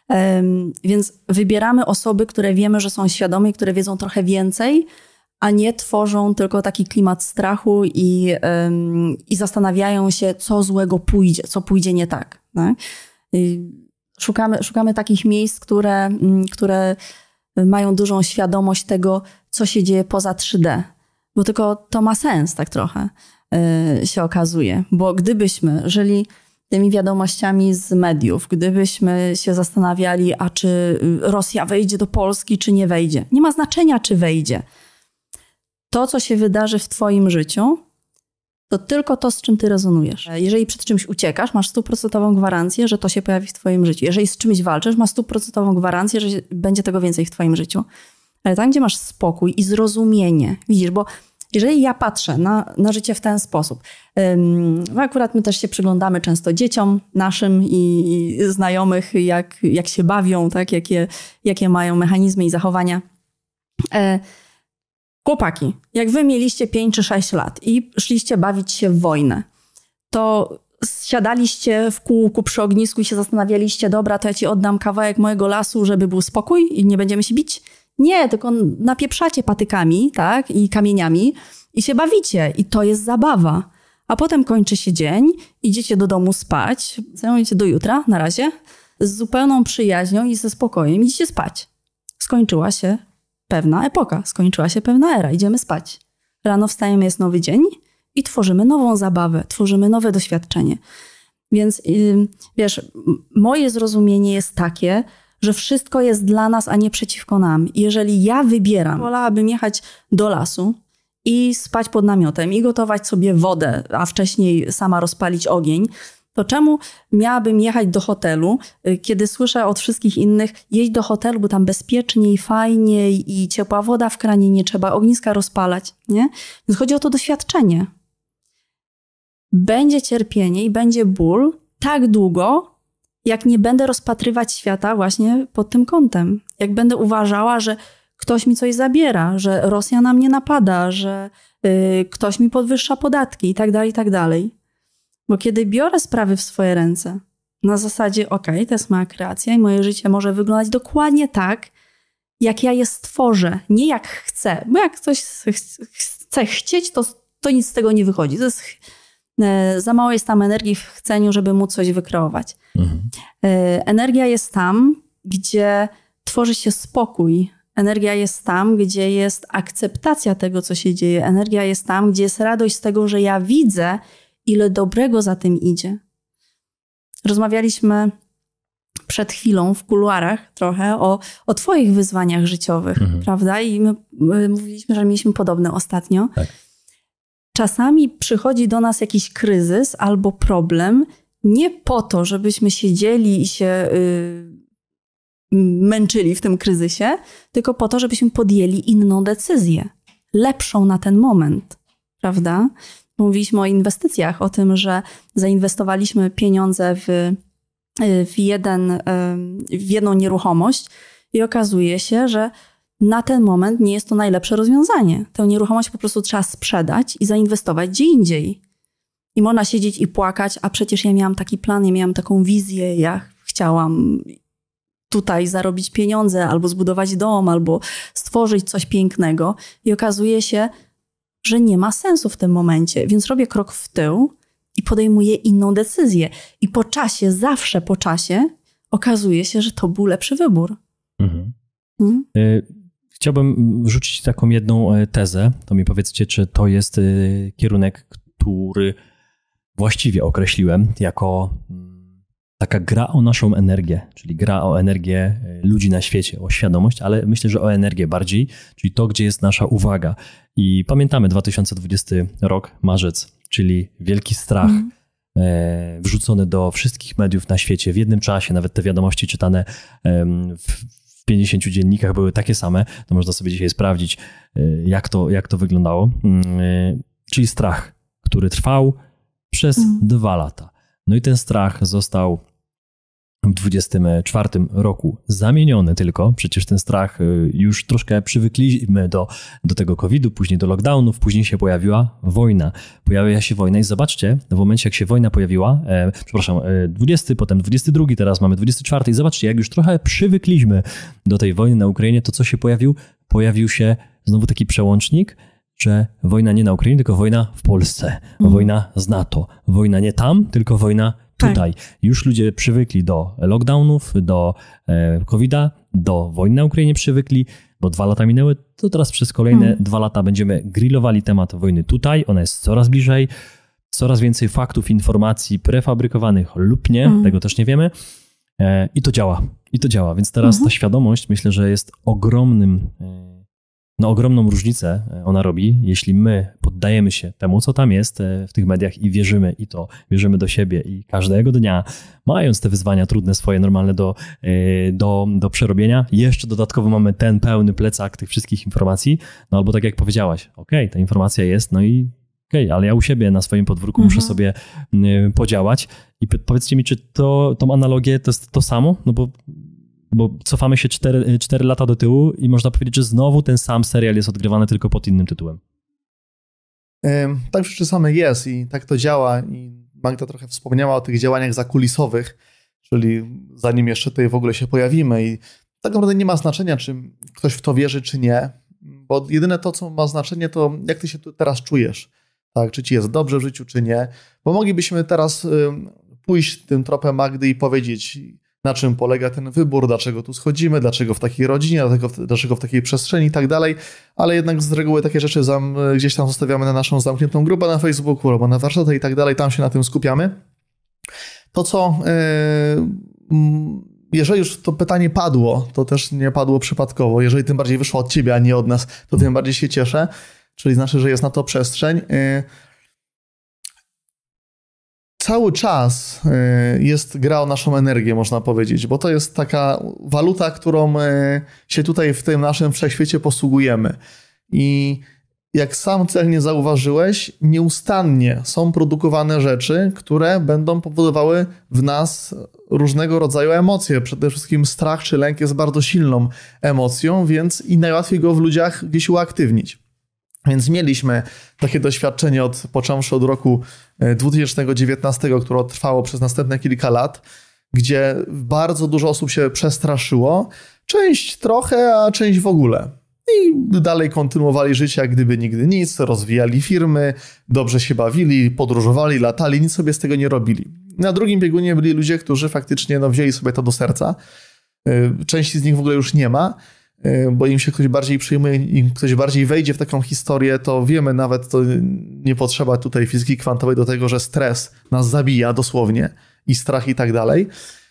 Więc wybieramy osoby, które wiemy, że są świadome i które wiedzą trochę więcej, a nie tworzą tylko taki klimat strachu i, i zastanawiają się, co złego pójdzie, co pójdzie nie tak. tak? Szukamy, szukamy takich miejsc, które, które mają dużą świadomość tego, co się dzieje poza trzy D. Bo tylko to ma sens tak trochę. Się okazuje, bo gdybyśmy żyli tymi wiadomościami z mediów, gdybyśmy się zastanawiali, a czy Rosja wejdzie do Polski, czy nie wejdzie. Nie ma znaczenia, czy wejdzie. To, co się wydarzy w twoim życiu, to tylko to, z czym ty rezonujesz. Jeżeli przed czymś uciekasz, masz stuprocentową gwarancję, że to się pojawi w twoim życiu. Jeżeli z czymś walczysz, masz stuprocentową gwarancję, że będzie tego więcej w twoim życiu. Ale tam, gdzie masz spokój i zrozumienie, widzisz, bo jeżeli ja patrzę na, na życie w ten sposób, um, akurat my też się przyglądamy często dzieciom naszym i, i znajomych, jak, jak się bawią, tak? jakie, jakie mają mechanizmy i zachowania. E, chłopaki, jak wy mieliście pięć czy sześć lat i szliście bawić się w wojnę, to siadaliście w kółku przy ognisku i się zastanawialiście, dobra, to ja ci oddam kawałek mojego lasu, żeby był spokój i nie będziemy się bić? Nie, tylko napieprzacie patykami, tak, i kamieniami i się bawicie. I to jest zabawa. A potem kończy się dzień, idziecie do domu spać, mówicie do jutra, na razie, z zupełną przyjaźnią i ze spokojem idziecie spać. Skończyła się pewna epoka, skończyła się pewna era, idziemy spać. Rano wstajemy, jest nowy dzień i tworzymy nową zabawę, tworzymy nowe doświadczenie. Więc yy, wiesz, moje zrozumienie jest takie, że wszystko jest dla nas, a nie przeciwko nam. I jeżeli ja wybieram, wolałabym jechać do lasu i spać pod namiotem i gotować sobie wodę, a wcześniej sama rozpalić ogień, to czemu miałabym jechać do hotelu, kiedy słyszę od wszystkich innych, jeźdź do hotelu, bo tam bezpieczniej, fajniej i ciepła woda w kranie, nie trzeba ogniska rozpalać, nie? Więc chodzi o to doświadczenie. Będzie cierpienie i będzie ból tak długo, jak nie będę rozpatrywać świata właśnie pod tym kątem. Jak będę uważała, że ktoś mi coś zabiera, że Rosja na mnie napada, że y, ktoś mi podwyższa podatki i tak dalej, i tak dalej. Bo kiedy biorę sprawy w swoje ręce, na zasadzie okej, okay, to jest moja kreacja i moje życie może wyglądać dokładnie tak, jak ja je stworzę, nie jak chcę. Bo jak ktoś chce chcieć, to, to nic z tego nie wychodzi. To jest, e, za mało jest tam energii w chceniu, żeby móc coś wykreować. Mhm. E, energia jest tam, gdzie tworzy się spokój. Energia jest tam, gdzie jest akceptacja tego, co się dzieje. Energia jest tam, gdzie jest radość z tego, że ja widzę, ile dobrego za tym idzie. Rozmawialiśmy przed chwilą w kuluarach trochę o, o twoich wyzwaniach życiowych, mhm. prawda? I my, my mówiliśmy, że mieliśmy podobne ostatnio. Tak. Czasami przychodzi do nas jakiś kryzys albo problem nie po to, żebyśmy siedzieli i się y, męczyli w tym kryzysie, tylko po to, żebyśmy podjęli inną decyzję, lepszą na ten moment, prawda? Mówiliśmy o inwestycjach, o tym, że zainwestowaliśmy pieniądze w, w, jeden, w jedną nieruchomość i okazuje się, że na ten moment nie jest to najlepsze rozwiązanie. Tę nieruchomość po prostu trzeba sprzedać i zainwestować gdzie indziej. I można siedzieć i płakać, a przecież ja miałam taki plan, ja miałam taką wizję, ja chciałam tutaj zarobić pieniądze, albo zbudować dom, albo stworzyć coś pięknego. I okazuje się, że nie ma sensu w tym momencie, więc robię krok w tył i podejmuję inną decyzję. I po czasie, zawsze po czasie okazuje się, że to był lepszy wybór. Mhm. Mhm. Chciałbym rzucić taką jedną tezę. To mi powiedzcie, czy to jest kierunek, który właściwie określiłem jako taka gra o naszą energię, czyli gra o energię ludzi na świecie, o świadomość, ale myślę, że o energię bardziej, czyli to, gdzie jest nasza uwaga. I pamiętamy dwa tysiące dwudziesty rok, marzec, czyli wielki strach mm. e, wrzucony do wszystkich mediów na świecie w jednym czasie, nawet te wiadomości czytane e, w, w pięćdziesięciu dziennikach były takie same, to można sobie dzisiaj sprawdzić, e, jak, to, jak to wyglądało. E, czyli strach, który trwał przez mm. dwa lata. No i ten strach został w dwudziestym czwartym roku zamieniony tylko. Przecież ten strach już troszkę przywykliśmy do, do tego kowida, później do lockdownów, później się pojawiła wojna. Pojawiła się wojna i zobaczcie, w momencie jak się wojna pojawiła, e, przepraszam, dwudziesty, potem dwudziesty drugi, teraz mamy dwudziesty czwarty i zobaczcie, jak już trochę przywykliśmy do tej wojny na Ukrainie, to co się pojawił? Pojawił się znowu taki przełącznik, że wojna nie na Ukrainie, tylko wojna w Polsce, mm. wojna z NATO, wojna nie tam, tylko wojna tutaj. Tak. Już ludzie przywykli do lockdownów, do e, kowida, do wojny na Ukrainie przywykli, bo dwa lata minęły, to teraz przez kolejne mm. dwa lata będziemy grillowali temat wojny tutaj, ona jest coraz bliżej, coraz więcej faktów, informacji prefabrykowanych lub nie, mm. tego też nie wiemy e, i to działa, i to działa, więc teraz mm-hmm. ta świadomość myślę, że jest ogromnym e, No, ogromną różnicę ona robi, jeśli my poddajemy się temu, co tam jest w tych mediach i wierzymy i to, wierzymy do siebie i każdego dnia, mając te wyzwania trudne swoje, normalne do, do, do przerobienia, jeszcze dodatkowo mamy ten pełny plecak tych wszystkich informacji, no albo tak jak powiedziałaś, okej, okay, ta informacja jest, no i okej, okay, ale ja u siebie na swoim podwórku mhm. muszę sobie podziałać i powiedzcie mi, czy to, tą analogię to jest to samo? No bo Bo cofamy się cztery lata do tyłu i można powiedzieć, że znowu ten sam serial jest odgrywany tylko pod innym tytułem. Tak czasami jest i tak to działa. I Magda trochę wspomniała o tych działaniach zakulisowych, czyli zanim jeszcze tutaj w ogóle się pojawimy. I tak naprawdę nie ma znaczenia, czy ktoś w to wierzy, czy nie. Bo jedyne to, co ma znaczenie, to jak ty się teraz czujesz. Tak? Czy ci jest dobrze w życiu, czy nie. Bo moglibyśmy teraz pójść tym tropem Magdy i powiedzieć, na czym polega ten wybór, dlaczego tu schodzimy, dlaczego w takiej rodzinie, dlaczego w, dlaczego w takiej przestrzeni i tak dalej, ale jednak z reguły takie rzeczy zam, gdzieś tam zostawiamy na naszą zamkniętą grupę na Facebooku albo na warsztaty i tak dalej, tam się na tym skupiamy. To, co yy, jeżeli już to pytanie padło, to też nie padło przypadkowo. Jeżeli tym bardziej wyszło od ciebie, a nie od nas, to tym bardziej się cieszę. Czyli znaczy, że jest na to przestrzeń. Cały czas jest gra o naszą energię, można powiedzieć, bo to jest taka waluta, którą się tutaj w tym naszym wszechświecie posługujemy. I jak sam celnie zauważyłeś, nieustannie są produkowane rzeczy, które będą powodowały w nas różnego rodzaju emocje. Przede wszystkim strach czy lęk jest bardzo silną emocją, więc i najłatwiej go w ludziach gdzieś uaktywnić. Więc mieliśmy takie doświadczenie od, począwszy od roku dwa tysiące dziewiętnastego, które trwało przez następne kilka lat, gdzie bardzo dużo osób się przestraszyło, część trochę, a część w ogóle. I dalej kontynuowali życie jak gdyby nigdy nic, rozwijali firmy, dobrze się bawili, podróżowali, latali, nic sobie z tego nie robili. Na drugim biegunie byli ludzie, którzy faktycznie no, wzięli sobie to do serca. Części z nich w ogóle już nie ma, bo im się ktoś bardziej przyjmuje, im ktoś bardziej wejdzie w taką historię, to wiemy nawet, to nie potrzeba tutaj fizyki kwantowej do tego, że stres nas zabija dosłownie i strach i tak dalej.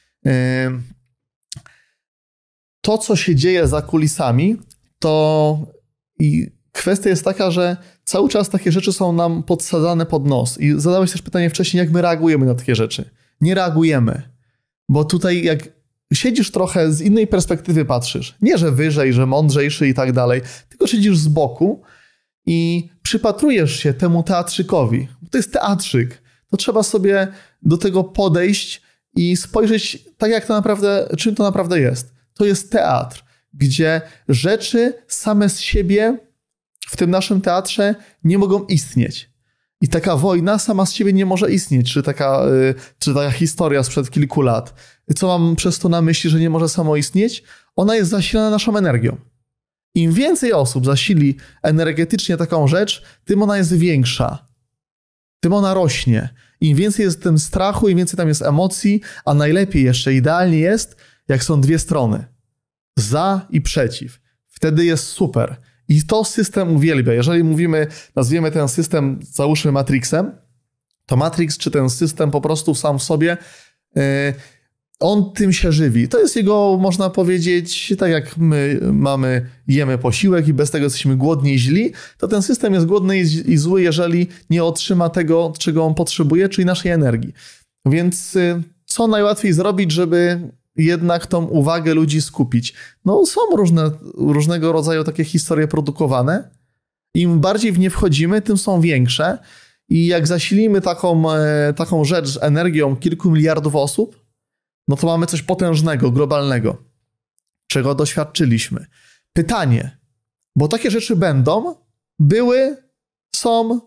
To, co się dzieje za kulisami, to i kwestia jest taka, że cały czas takie rzeczy są nam podsadzane pod nos. I zadałeś też pytanie wcześniej, jak my reagujemy na takie rzeczy. Nie reagujemy, bo tutaj jak siedzisz trochę z innej perspektywy patrzysz, nie że wyżej, że mądrzejszy i tak dalej, tylko siedzisz z boku i przypatrujesz się temu teatrzykowi. To jest teatrzyk. To trzeba sobie do tego podejść i spojrzeć tak, jak to naprawdę, czym to naprawdę jest. To jest teatr, gdzie rzeczy same z siebie w tym naszym teatrze nie mogą istnieć. I taka wojna sama z siebie nie może istnieć, czy taka, czy taka historia sprzed kilku lat. Co mam przez to na myśli, że nie może samo istnieć? Ona jest zasilana naszą energią. Im więcej osób zasili energetycznie taką rzecz, tym ona jest większa. Tym ona rośnie. Im więcej jest w tym strachu, im więcej tam jest emocji, a najlepiej jeszcze, idealnie jest, jak są dwie strony. Za i przeciw. Wtedy jest super. I to system uwielbia. Jeżeli mówimy, nazwiemy ten system, załóżmy Matrixem, to Matrix, czy ten system po prostu sam w sobie, yy, on tym się żywi. To jest jego, można powiedzieć, tak jak my mamy, jemy posiłek i bez tego jesteśmy głodni i źli, to ten system jest głodny i, i zły, jeżeli nie otrzyma tego, czego on potrzebuje, czyli naszej energii. Więc yy, co najłatwiej zrobić, żeby jednak tą uwagę ludzi skupić? No są różne, różnego rodzaju takie historie produkowane. Im bardziej w nie wchodzimy, tym są większe. I jak zasilimy taką, e, taką rzecz energią kilku miliardów osób, no to mamy coś potężnego, globalnego, czego doświadczyliśmy. Pytanie, bo takie rzeczy będą, były, są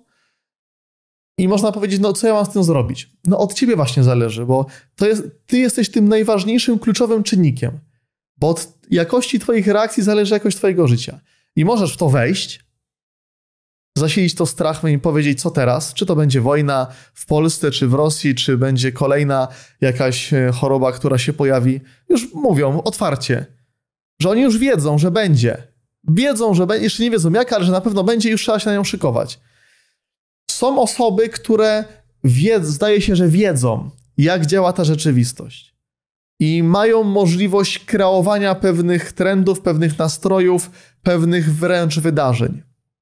i można powiedzieć, no co ja mam z tym zrobić? No od ciebie właśnie zależy, bo to jest, ty jesteś tym najważniejszym, kluczowym czynnikiem, bo od jakości twoich reakcji zależy jakość twojego życia. I możesz w to wejść, zasilić to strachem i powiedzieć, co teraz? Czy to będzie wojna w Polsce, czy w Rosji, czy będzie kolejna jakaś choroba, która się pojawi? Już mówią otwarcie, że oni już wiedzą, że będzie. Wiedzą, że będzie, jeszcze nie wiedzą jak, ale że na pewno będzie i już trzeba się na nią szykować. Są osoby, które wie, zdaje się, że wiedzą, jak działa ta rzeczywistość. I mają możliwość kreowania pewnych trendów, pewnych nastrojów, pewnych wręcz wydarzeń.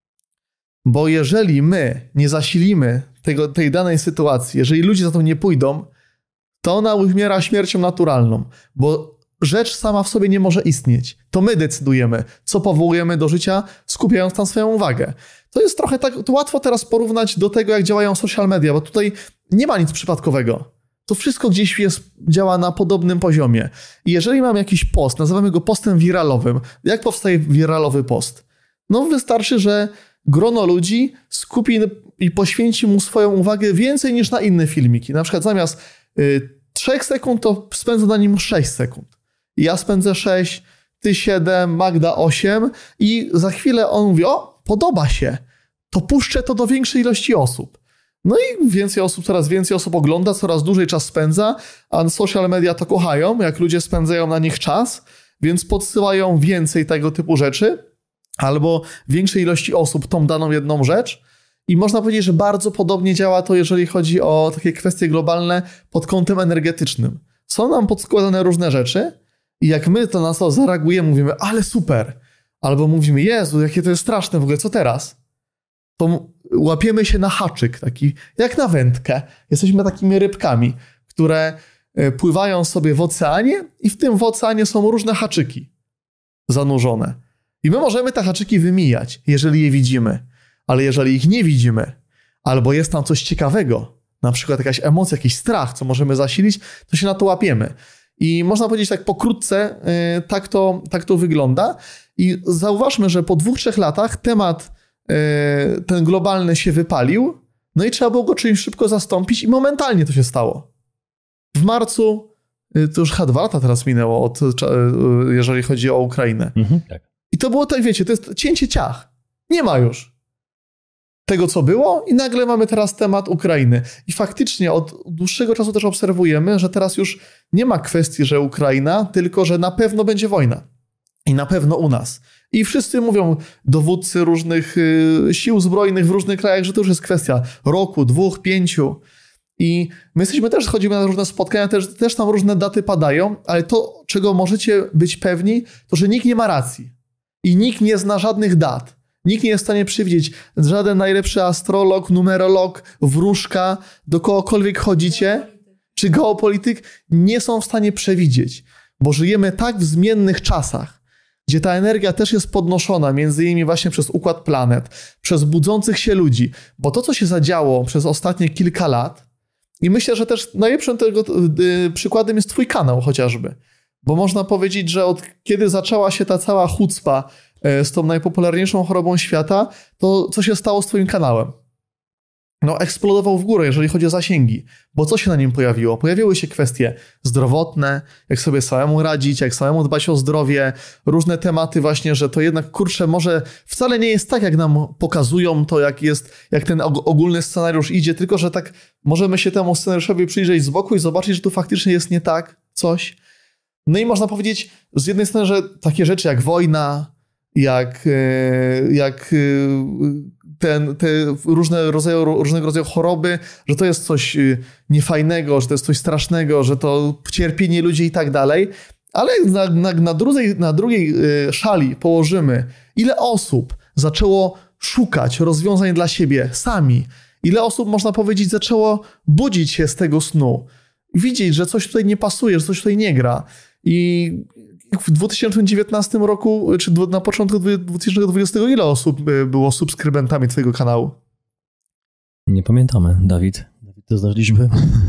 Bo jeżeli my nie zasilimy tego, tej danej sytuacji, jeżeli ludzie za to nie pójdą, to ona umiera śmiercią naturalną, bo rzecz sama w sobie nie może istnieć. To my decydujemy, co powołujemy do życia, skupiając tam swoją uwagę. To jest trochę tak, to łatwo teraz porównać do tego, jak działają social media, bo tutaj nie ma nic przypadkowego. To wszystko gdzieś jest, działa na podobnym poziomie. I jeżeli mam jakiś post, nazywamy go postem wiralowym. Jak powstaje wiralowy post? No wystarczy, że grono ludzi skupi i poświęci mu swoją uwagę więcej niż na inne filmiki. Na przykład zamiast y, trzech sekund, to spędzę na nim sześć sekund. Ja spędzę sześć, ty siedem, Magda osiem i za chwilę on mówi, o, podoba się, to puszczę to do większej ilości osób. No i więcej osób, coraz więcej osób ogląda, coraz dłużej czas spędza, a social media to kochają, jak ludzie spędzają na nich czas, więc podsyłają więcej tego typu rzeczy, albo większej ilości osób tą daną jedną rzecz. I można powiedzieć, że bardzo podobnie działa to, jeżeli chodzi o takie kwestie globalne pod kątem energetycznym. Są nam podskładane różne rzeczy I jak my to na to zareagujemy, mówimy, ale super. Albo mówimy, Jezu, jakie to jest straszne w ogóle, co teraz? To łapiemy się na haczyk, taki jak na wędkę. Jesteśmy takimi rybkami, które pływają sobie w oceanie i w tym w oceanie są różne haczyki zanurzone. I my możemy te haczyki wymijać, jeżeli je widzimy. Ale jeżeli ich nie widzimy, albo jest tam coś ciekawego, na przykład jakaś emocja, jakiś strach, co możemy zasilić, to się na to łapiemy. I można powiedzieć tak pokrótce, yy, tak, to, tak to wygląda. I zauważmy, że po dwóch, trzech latach temat yy, ten globalny się wypalił, no i trzeba było go czymś szybko zastąpić i momentalnie to się stało. W marcu, yy, to już chyba dwa lata teraz minęło, od, yy, jeżeli chodzi o Ukrainę. Mhm, tak. I to było tak, wiecie, to jest cięcie ciach. Nie ma już tego, co było i nagle mamy teraz temat Ukrainy. I faktycznie od dłuższego czasu też obserwujemy, że teraz już nie ma kwestii, że Ukraina, tylko że na pewno będzie wojna. I na pewno u nas. I wszyscy mówią, dowódcy różnych y, sił zbrojnych w różnych krajach, że to już jest kwestia roku, dwóch, pięciu. I my jesteśmy też, chodzimy na różne spotkania, też, też tam różne daty padają, ale to, czego możecie być pewni, to, że nikt nie ma racji. I nikt nie zna żadnych dat. Nikt nie jest w stanie przewidzieć, żaden najlepszy astrolog, numerolog, wróżka, do kogokolwiek chodzicie, czy geopolityk, nie są w stanie przewidzieć, bo żyjemy tak w zmiennych czasach, gdzie ta energia też jest podnoszona, między innymi właśnie przez układ planet, przez budzących się ludzi, bo to, co się zadziało przez ostatnie kilka lat, i myślę, że też najlepszym tego yy, przykładem jest twój kanał chociażby, bo można powiedzieć, że od kiedy zaczęła się ta cała chucpa z tą najpopularniejszą chorobą świata, to co się stało z twoim kanałem? No eksplodował w górę, jeżeli chodzi o zasięgi. Bo co się na nim pojawiło? Pojawiły się kwestie zdrowotne, jak sobie samemu radzić, jak samemu dbać o zdrowie, różne tematy właśnie, że to jednak, kurczę, może wcale nie jest tak, jak nam pokazują to, jak jest, jak ten ogólny scenariusz idzie, tylko że tak możemy się temu scenariuszowi przyjrzeć z boku i zobaczyć, że tu faktycznie jest nie tak coś. No i można powiedzieć z jednej strony, że takie rzeczy jak wojna, jak, jak ten, te różne rodzaju, różnego rodzaju choroby, że to jest coś niefajnego, że to jest coś strasznego, że to cierpienie ludzi i tak dalej, ale na, na, na, drugiej, na drugiej szali położymy, ile osób zaczęło szukać rozwiązań dla siebie sami, ile osób, można powiedzieć, zaczęło budzić się z tego snu, widzieć, że coś tutaj nie pasuje, że coś tutaj nie gra. I w dwa tysiące dziewiętnastym roku, czy na początku dwa tysiące dwudziestego, ile osób było subskrybentami twojego kanału? Nie pamiętamy, Dawid. Dawid, to znasz liczby?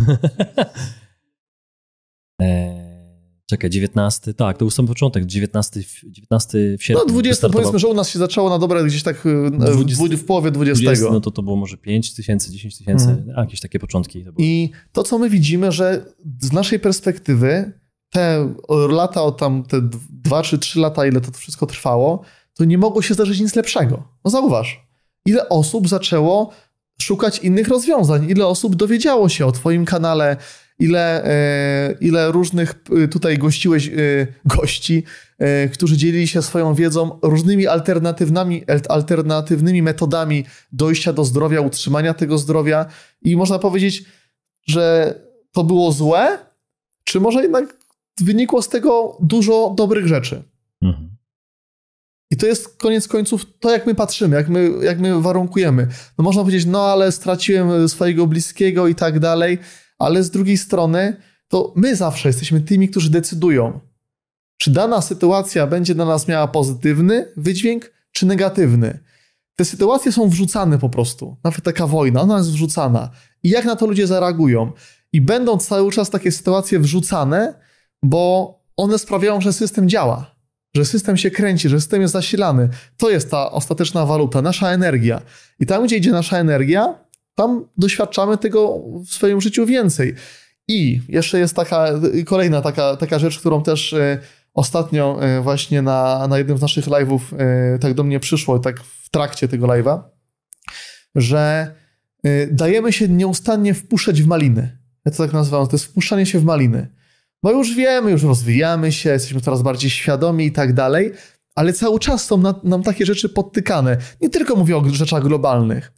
eee, czekaj, dziewiętnasty, tak, to był sam początek, dziewiętnasty, dziewiętnasty w sierpniu. No dwudziesty, powiedzmy, że u nas się zaczęło na dobre gdzieś tak dwudziesty, w połowie dwudziestego. dwudziesty, no to to było może pięć tysięcy, dziesięć tysięcy, hmm. jakieś takie początki. To I to, co my widzimy, że z naszej perspektywy te lata, od tam te dwa czy trzy lata, ile to wszystko trwało, to nie mogło się zdarzyć nic lepszego. No zauważ, ile osób zaczęło szukać innych rozwiązań, ile osób dowiedziało się o twoim kanale, ile, e, ile różnych tutaj gościłeś e, gości, e, którzy dzielili się swoją wiedzą różnymi alternatywnymi, alternatywnymi metodami dojścia do zdrowia, utrzymania tego zdrowia i można powiedzieć, że to było złe, czy może jednak wynikło z tego dużo dobrych rzeczy. Mhm. I to jest koniec końców to, jak my patrzymy, jak my, jak my warunkujemy. No można powiedzieć, no ale straciłem swojego bliskiego i tak dalej, ale z drugiej strony to my zawsze jesteśmy tymi, którzy decydują, czy dana sytuacja będzie dla nas miała pozytywny wydźwięk, czy negatywny. Te sytuacje są wrzucane po prostu. Nawet taka wojna, ona jest wrzucana. I jak na to ludzie zareagują. I będą cały czas takie sytuacje wrzucane, bo one sprawiają, że system działa, że system się kręci, że system jest zasilany. To jest ta ostateczna waluta, nasza energia. I tam, gdzie idzie nasza energia, tam doświadczamy tego w swoim życiu więcej. I jeszcze jest taka kolejna taka, taka rzecz, którą też e, ostatnio e, właśnie na, na jednym z naszych live'ów e, tak do mnie przyszło, tak w trakcie tego live'a, że e, dajemy się nieustannie wpuszczać w maliny. Ja to tak nazywam, to jest wpuszczanie się w maliny. Bo już wiemy, już rozwijamy się, jesteśmy coraz bardziej świadomi i tak dalej, ale cały czas są nam, nam takie rzeczy podtykane. Nie tylko mówię o rzeczach globalnych,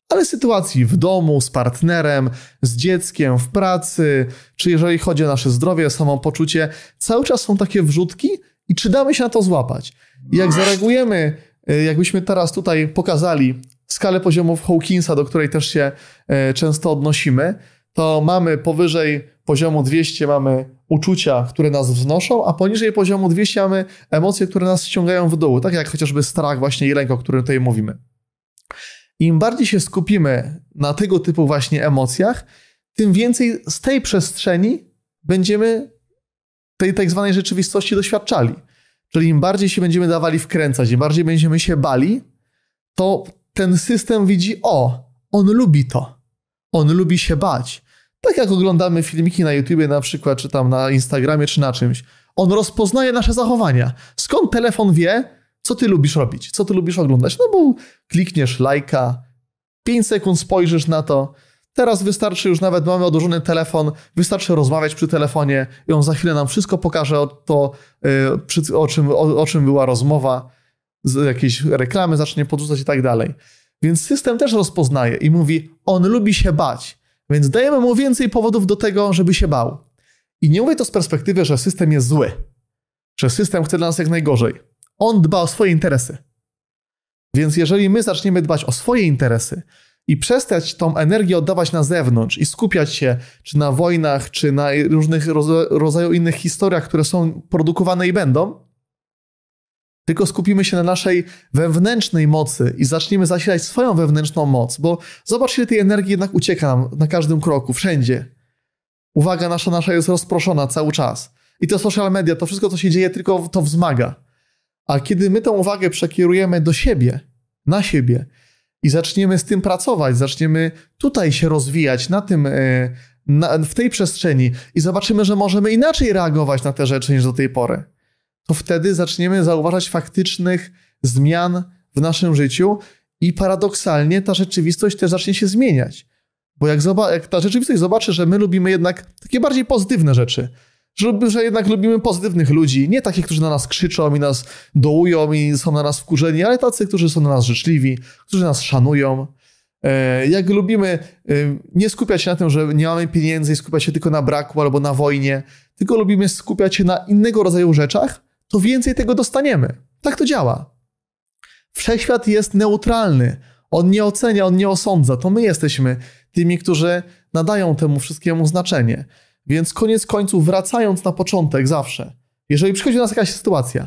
ale sytuacji w domu, z partnerem, z dzieckiem, w pracy, czy jeżeli chodzi o nasze zdrowie, samopoczucie, cały czas są takie wrzutki i czy damy się na to złapać? I jak zareagujemy, jakbyśmy teraz tutaj pokazali skalę poziomów Hawkinsa, do której też się często odnosimy, to mamy powyżej poziomu dwieście mamy uczucia, które nas wznoszą, a poniżej poziomu dwieście mamy emocje, które nas ściągają w dół, tak jak chociażby strach właśnie i lęk, o którym tutaj mówimy. Im bardziej się skupimy na tego typu właśnie emocjach, tym więcej z tej przestrzeni będziemy tej tak zwanej rzeczywistości doświadczali. Czyli im bardziej się będziemy dawali wkręcać, im bardziej będziemy się bali, to ten system widzi, o, on lubi to. On lubi się bać. Tak jak oglądamy filmiki na YouTubie na przykład, czy tam na Instagramie, czy na czymś. On rozpoznaje nasze zachowania. Skąd telefon wie, co ty lubisz robić, co ty lubisz oglądać? No bo klikniesz lajka, pięć sekund spojrzysz na to. Teraz wystarczy, już nawet mamy odłożony telefon, wystarczy rozmawiać przy telefonie i on za chwilę nam wszystko pokaże o, to, yy, o, czym, o, o czym była rozmowa, z jakieś reklamy zacznie podrzucać i tak dalej. Więc system też rozpoznaje i mówi, on lubi się bać, więc dajemy mu więcej powodów do tego, żeby się bał. I nie mówię to z perspektywy, że system jest zły, że system chce dla nas jak najgorzej. On dba o swoje interesy. Więc jeżeli my zaczniemy dbać o swoje interesy i przestać tą energię oddawać na zewnątrz i skupiać się czy na wojnach, czy na różnych rodzaju innych historiach, które są produkowane i będą, tylko skupimy się na naszej wewnętrznej mocy i zaczniemy zasilać swoją wewnętrzną moc, bo zobacz, ile tej energii jednak ucieka nam na każdym kroku, wszędzie. Uwaga nasza, nasza jest rozproszona cały czas. I te social media, to wszystko, co się dzieje, tylko to wzmaga. A kiedy my tę uwagę przekierujemy do siebie, na siebie i zaczniemy z tym pracować, zaczniemy tutaj się rozwijać, na tym, na, w tej przestrzeni i zobaczymy, że możemy inaczej reagować na te rzeczy niż do tej pory, to wtedy zaczniemy zauważać faktycznych zmian w naszym życiu i paradoksalnie ta rzeczywistość też zacznie się zmieniać. Bo jak, zoba- jak ta rzeczywistość zobaczy, że my lubimy jednak takie bardziej pozytywne rzeczy, że, że jednak lubimy pozytywnych ludzi, nie takich, którzy na nas krzyczą i nas dołują i są na nas wkurzeni, ale tacy, którzy są na nas życzliwi, którzy nas szanują. Jak lubimy nie skupiać się na tym, że nie mamy pieniędzy i skupiać się tylko na braku albo na wojnie, tylko lubimy skupiać się na innego rodzaju rzeczach, to więcej tego dostaniemy. Tak to działa. Wszechświat jest neutralny. On nie ocenia, on nie osądza. To my jesteśmy tymi, którzy nadają temu wszystkiemu znaczenie. Więc koniec końców, wracając na początek zawsze, jeżeli przychodzi do nas jakaś sytuacja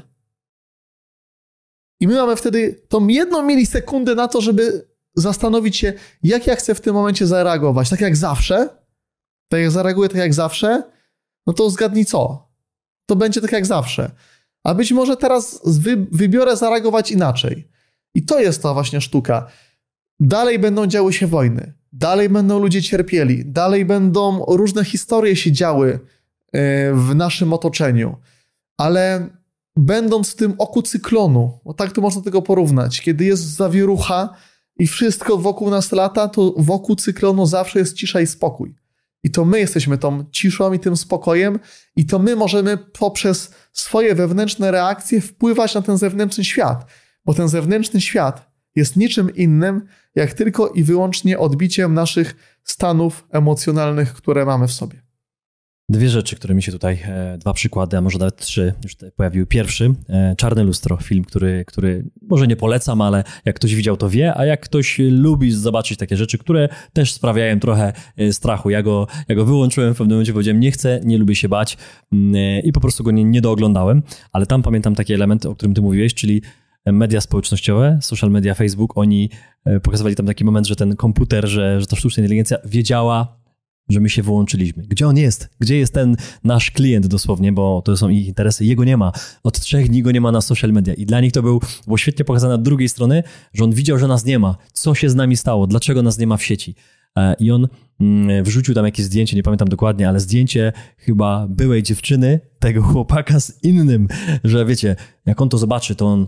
i my mamy wtedy tą jedną milisekundę na to, żeby zastanowić się, jak ja chcę w tym momencie zareagować. Tak jak zawsze, tak jak zareaguję tak jak zawsze, no to zgadnij co. To będzie tak jak zawsze. A być może teraz wy, wybiorę zareagować inaczej. I to jest ta właśnie sztuka. Dalej będą działy się wojny. Dalej będą ludzie cierpieli. Dalej będą różne historie się działy w naszym otoczeniu. Ale będąc w tym oku cyklonu, bo tak to można tego porównać, kiedy jest zawierucha i wszystko wokół nas lata, to wokół cyklonu zawsze jest cisza i spokój. I to my jesteśmy tą ciszą i tym spokojem i to my możemy poprzez swoje wewnętrzne reakcje wpływać na ten zewnętrzny świat. Bo ten zewnętrzny świat jest niczym innym, jak tylko i wyłącznie odbiciem naszych stanów emocjonalnych, które mamy w sobie. Dwie rzeczy, które mi się tutaj, e, dwa przykłady, a może nawet trzy już tutaj pojawiły. Pierwszy, e, Czarne lustro, film, który, który może nie polecam, ale jak ktoś widział, to wie, a jak ktoś lubi zobaczyć takie rzeczy, które też sprawiają trochę e, strachu. Ja go, ja go wyłączyłem w pewnym momencie, powiedziałem, nie chcę, nie lubię się bać e, i po prostu go nie, nie dooglądałem, ale tam pamiętam taki element, o którym ty mówiłeś, czyli media społecznościowe, social media, Facebook, oni e, pokazywali tam taki moment, że ten komputer, że, że ta sztuczna inteligencja wiedziała, że my się wyłączyliśmy. Gdzie on jest? Gdzie jest ten nasz klient dosłownie, bo to są ich interesy. Jego nie ma. Od trzech dni go nie ma na social media. I dla nich to był, było świetnie pokazane od drugiej strony, że on widział, że nas nie ma. Co się z nami stało? Dlaczego nas nie ma w sieci? I on wrzucił tam jakieś zdjęcie, nie pamiętam dokładnie, ale zdjęcie chyba byłej dziewczyny, tego chłopaka z innym, że wiecie, jak on to zobaczy, to on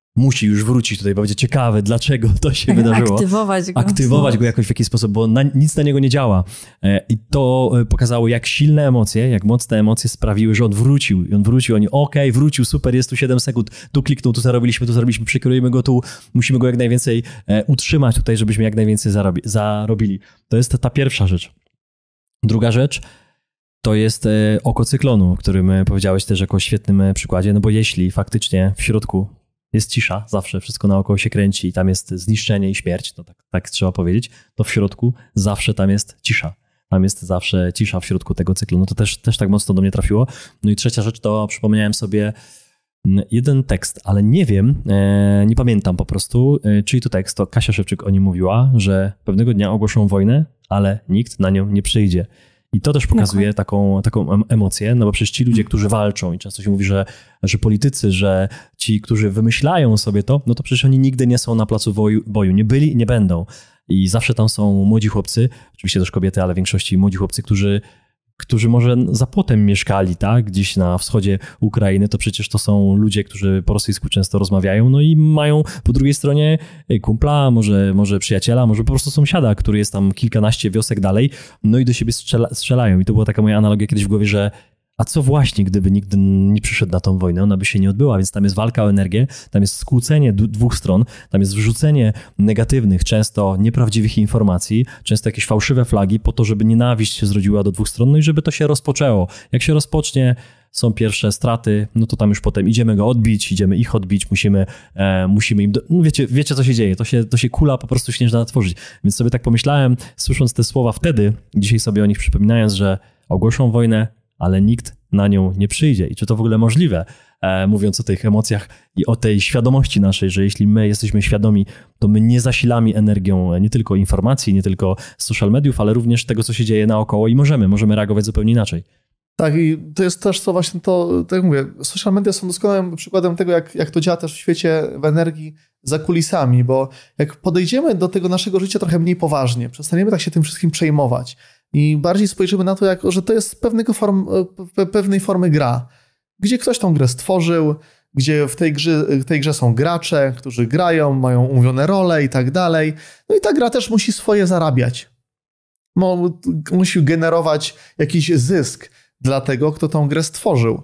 musi już wrócić tutaj, bo będzie ciekawe, dlaczego to się wydarzyło. Aktywować go. Aktywować go jakoś w jakiś sposób, bo na, nic na niego nie działa. I to pokazało, jak silne emocje, jak mocne emocje sprawiły, że on wrócił. I on wrócił, oni okej, okay, wrócił, super, jest tu siedem sekund, tu kliknął, tu zarobiliśmy, tu zarobiliśmy, przekierujemy go tu, musimy go jak najwięcej utrzymać tutaj, żebyśmy jak najwięcej zarobi, zarobili. To jest ta pierwsza rzecz. Druga rzecz to jest oko cyklonu, o którym powiedziałeś też jako świetnym przykładzie, no bo jeśli faktycznie w środku jest cisza, zawsze wszystko naokoło się kręci i tam jest zniszczenie i śmierć, no tak, tak trzeba powiedzieć, to w środku zawsze tam jest cisza. Tam jest zawsze cisza w środku tego cyklu. No to też, też tak mocno do mnie trafiło. No i trzecia rzecz to przypomniałem sobie jeden tekst, ale nie wiem, nie pamiętam po prostu, czyj to tekst, to Kasia Szewczyk o nim mówiła, że pewnego dnia ogłoszą wojnę, ale nikt na nią nie przyjdzie. I to też pokazuje taką, taką emocję, no bo przecież ci ludzie, którzy walczą i często się mówi, że, że politycy, że ci, którzy wymyślają sobie to, no to przecież oni nigdy nie są na placu boju, boju. Nie byli i nie będą. I zawsze tam są młodzi chłopcy, oczywiście też kobiety, ale w większości młodzi chłopcy, którzy, którzy może za płotem mieszkali, tak, gdzieś na wschodzie Ukrainy, to przecież to są ludzie, którzy po rosyjsku często rozmawiają, no i mają po drugiej stronie kumpla, może, może przyjaciela, może po prostu sąsiada, który jest tam kilkanaście wiosek dalej, no i do siebie strzela, strzelają. I to była taka moja analogia kiedyś w głowie, że a co właśnie, gdyby nikt nie przyszedł na tą wojnę, ona by się nie odbyła, więc tam jest walka o energię, tam jest skłócenie d- dwóch stron, tam jest wrzucenie negatywnych, często nieprawdziwych informacji, często jakieś fałszywe flagi po to, żeby nienawiść się zrodziła do dwóch stron, no i żeby to się rozpoczęło. Jak się rozpocznie, są pierwsze straty, no to tam już potem idziemy go odbić, idziemy ich odbić, musimy, e, musimy im, do... no wiecie, wiecie co się dzieje, to się, to się kula po prostu śnieżna tworzyć. Więc sobie tak pomyślałem, słysząc te słowa wtedy, dzisiaj sobie o nich przypominając, że ogłoszą wojnę, ale nikt na nią nie przyjdzie. I czy to w ogóle możliwe, e, mówiąc o tych emocjach i o tej świadomości naszej, że jeśli my jesteśmy świadomi, to my nie zasilamy energią nie tylko informacji, nie tylko social mediów, ale również tego, co się dzieje naokoło i możemy, możemy reagować zupełnie inaczej. Tak, i to jest też co właśnie to, tak jak mówię, social media są doskonałym przykładem tego, jak, jak to działa też w świecie, w energii za kulisami, bo jak podejdziemy do tego naszego życia trochę mniej poważnie, przestaniemy tak się tym wszystkim przejmować i bardziej spojrzymy na to, jak, że to jest pewnego form, pewnej formy gra, gdzie ktoś tą grę stworzył, gdzie w tej, grze, w tej grze są gracze, którzy grają, mają umówione role i tak dalej. No i ta gra też musi swoje zarabiać. Musi generować jakiś zysk dla tego, kto tą grę stworzył.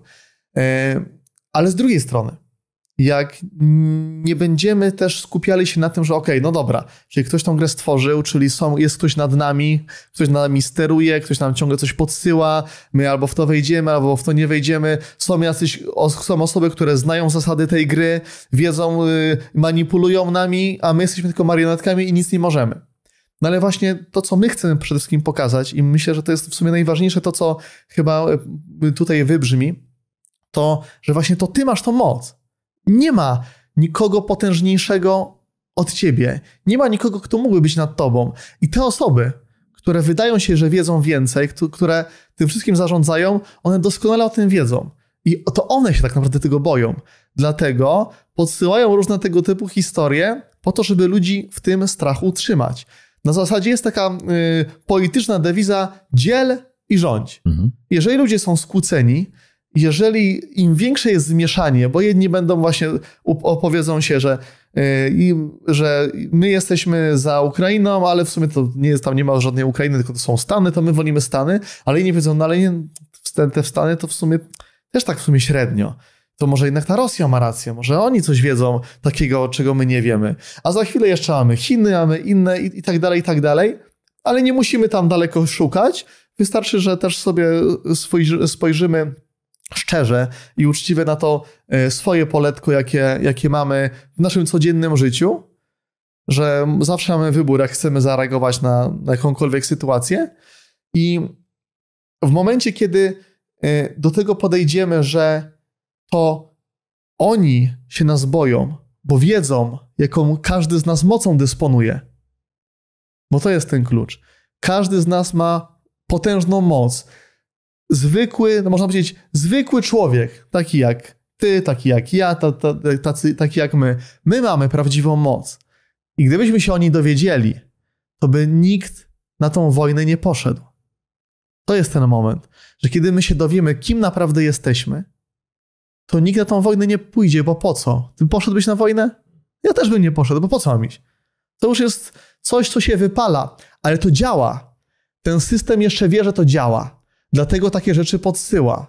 Ale z drugiej strony, jak nie będziemy też skupiali się na tym, że okej, okay, no dobra, czyli ktoś tą grę stworzył, czyli są, jest ktoś nad nami, ktoś nad nami steruje, ktoś nam ciągle coś podsyła, my albo w to wejdziemy, albo w to nie wejdziemy. Są jacyś, są osoby, które znają zasady tej gry, wiedzą, manipulują nami, a my jesteśmy tylko marionetkami i nic nie możemy. No ale właśnie to, co my chcemy przede wszystkim pokazać i myślę, że to jest w sumie najważniejsze to, co chyba tutaj wybrzmi, to, że właśnie to ty masz tą moc. Nie ma nikogo potężniejszego od ciebie. Nie ma nikogo, kto mógłby być nad tobą. I te osoby, które wydają się, że wiedzą więcej, które tym wszystkim zarządzają, one doskonale o tym wiedzą. I to one się tak naprawdę tego boją. Dlatego podsyłają różne tego typu historie po to, żeby ludzi w tym strachu utrzymać. Na zasadzie jest taka y, polityczna dewiza dziel i rządź. Mhm. Jeżeli ludzie są skłóceni, jeżeli im większe jest zmieszanie, bo jedni będą właśnie, opowiedzą się, że, y, że my jesteśmy za Ukrainą, ale w sumie to nie jest, tam nie ma żadnej Ukrainy, tylko to są Stany, to my wolimy Stany, ale inni powiedzą, no ale nie, te Stany to w sumie też tak w sumie średnio. To może jednak ta Rosja ma rację, może oni coś wiedzą takiego, czego my nie wiemy. A za chwilę jeszcze mamy Chiny, mamy inne i, i tak dalej, i tak dalej, ale nie musimy tam daleko szukać. Wystarczy, że też sobie spojrzy, spojrzymy szczerze i uczciwie na to swoje poletko, jakie, jakie mamy w naszym codziennym życiu, że zawsze mamy wybór, jak chcemy zareagować na, na jakąkolwiek sytuację. I w momencie, kiedy do tego podejdziemy, że to oni się nas boją, bo wiedzą, jaką każdy z nas mocą dysponuje. Bo to jest ten klucz. Każdy z nas ma potężną moc. Zwykły, no można powiedzieć, zwykły człowiek, taki jak ty, taki jak ja, tacy, taki jak my. My mamy prawdziwą moc. I gdybyśmy się o niej dowiedzieli, to by nikt na tą wojnę nie poszedł. To jest ten moment, że kiedy my się dowiemy, kim naprawdę jesteśmy, to nikt na tą wojnę nie pójdzie, bo po co? Ty poszedłbyś na wojnę? Ja też bym nie poszedł, bo po co mam iść? To już jest coś, co się wypala, ale to działa. Ten system jeszcze wie, że to działa. Dlatego takie rzeczy podsyła.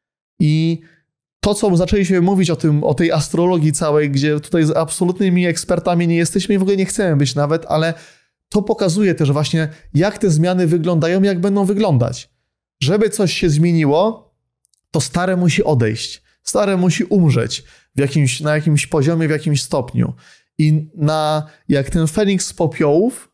I to, co zaczęliśmy mówić o tym, o tej astrologii całej, gdzie tutaj z absolutnymi ekspertami nie jesteśmy i w ogóle nie chcemy być nawet, ale to pokazuje też właśnie, jak te zmiany wyglądają, jak będą wyglądać. Żeby coś się zmieniło, to stare musi odejść. Stare musi umrzeć w jakimś, na jakimś poziomie, w jakimś stopniu. I na, jak ten Feniks z popiołów,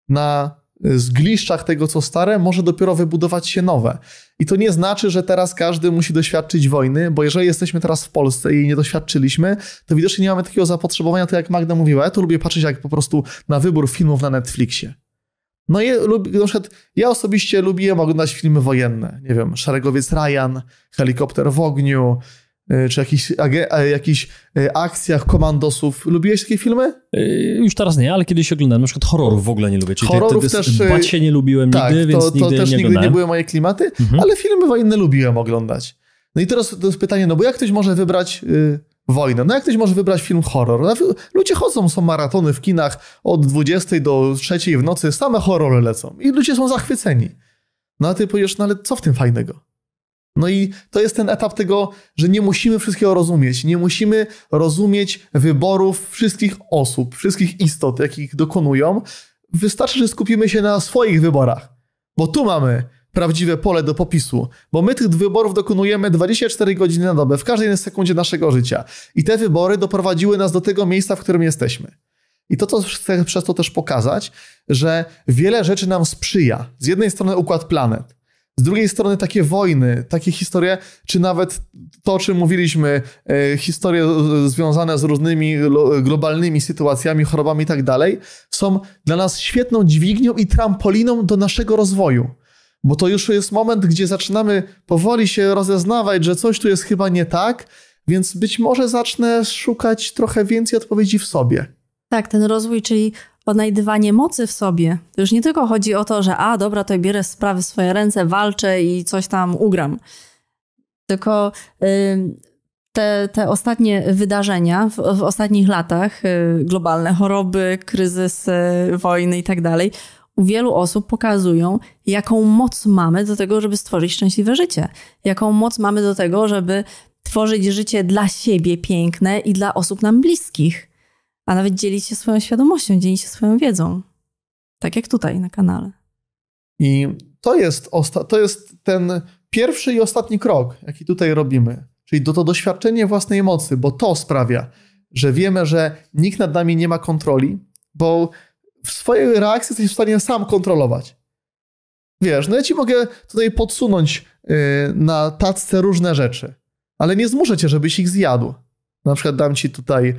na zgliszczach tego, co stare, może dopiero wybudować się nowe. I to nie znaczy, że teraz każdy musi doświadczyć wojny, bo jeżeli jesteśmy teraz w Polsce i jej nie doświadczyliśmy, to widocznie nie mamy takiego zapotrzebowania, to jak Magda mówiła. Ja to lubię patrzeć jak po prostu na wybór filmów na Netflixie. No i na przykład ja osobiście lubiłem oglądać filmy wojenne. Nie wiem, Szeregowiec Ryan, Helikopter w ogniu, czy jakichś, jakichś akcjach komandosów. Lubiłeś takie filmy? Już teraz nie, ale kiedyś oglądałem. Na przykład horrorów w ogóle nie lubię. Czyli horrorów te, te, też... Bać się nie lubiłem tak, nigdy, to, więc to nigdy też nie nigdy oglądałem. nie były moje klimaty, mhm. ale filmy wojenne lubiłem oglądać. No i teraz to jest pytanie, no bo jak ktoś może wybrać y, wojnę? No jak ktoś może wybrać film horror? No, ludzie chodzą, są maratony w kinach od dwudziestej do trzeciej w nocy, same horrory lecą i ludzie są zachwyceni. No a ty powiesz, no ale co w tym fajnego? No i to jest ten etap tego, że nie musimy wszystkiego rozumieć. Nie musimy rozumieć wyborów wszystkich osób, wszystkich istot, jakich dokonują. Wystarczy, że skupimy się na swoich wyborach. Bo tu mamy prawdziwe pole do popisu. Bo my tych wyborów dokonujemy dwadzieścia cztery godziny na dobę, w każdej sekundzie naszego życia. I te wybory doprowadziły nas do tego miejsca, w którym jesteśmy. I to, co chcę przez to też pokazać, że wiele rzeczy nam sprzyja. Z jednej strony układ planet. Z drugiej strony takie wojny, takie historie, czy nawet to, o czym mówiliśmy, e, historie związane z różnymi globalnymi sytuacjami, chorobami i tak dalej, są dla nas świetną dźwignią i trampoliną do naszego rozwoju. Bo to już jest moment, gdzie zaczynamy powoli się rozeznawać, że coś tu jest chyba nie tak, więc być może zacznę szukać trochę więcej odpowiedzi w sobie. Tak, ten rozwój, czyli odnajdywanie mocy w sobie. To już nie tylko chodzi o to, że a dobra, to bierę sprawy w swoje ręce, walczę i coś tam ugram. Tylko y, te, te ostatnie wydarzenia w, w ostatnich latach, y, globalne choroby, kryzysy, wojny i tak dalej, u wielu osób pokazują, jaką moc mamy do tego, żeby stworzyć szczęśliwe życie. Jaką moc mamy do tego, żeby tworzyć życie dla siebie piękne i dla osób nam bliskich. A nawet dzielić się swoją świadomością, dzielić się swoją wiedzą. Tak jak tutaj na kanale. I to jest, osta- to jest ten pierwszy i ostatni krok, jaki tutaj robimy. Czyli to, to doświadczenie własnej mocy, bo to sprawia, że wiemy, że nikt nad nami nie ma kontroli, bo w swojej reakcji jesteś w stanie sam kontrolować. Wiesz, no ja ci mogę tutaj podsunąć yy, na tacce różne rzeczy, ale nie zmuszę cię, żebyś ich zjadł. Na przykład dam ci tutaj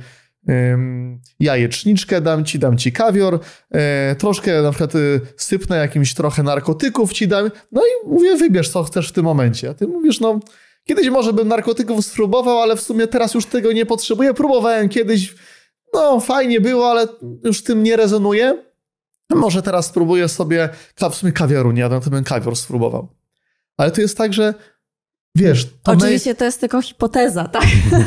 jajeczniczkę, dam ci, dam ci kawior, e, troszkę na przykład y, sypnę jakimś trochę narkotyków ci dam, no i mówię, wybierz co chcesz w tym momencie. A ty mówisz, no kiedyś może bym narkotyków spróbował, ale w sumie teraz już tego nie potrzebuję. Próbowałem kiedyś, no fajnie było, ale już tym nie rezonuje. Może teraz spróbuję sobie, w sumie kawioru nie jadłem, to bym kawior spróbował. Ale to jest tak, że wiesz, to oczywiście my... to jest tylko hipoteza, tak?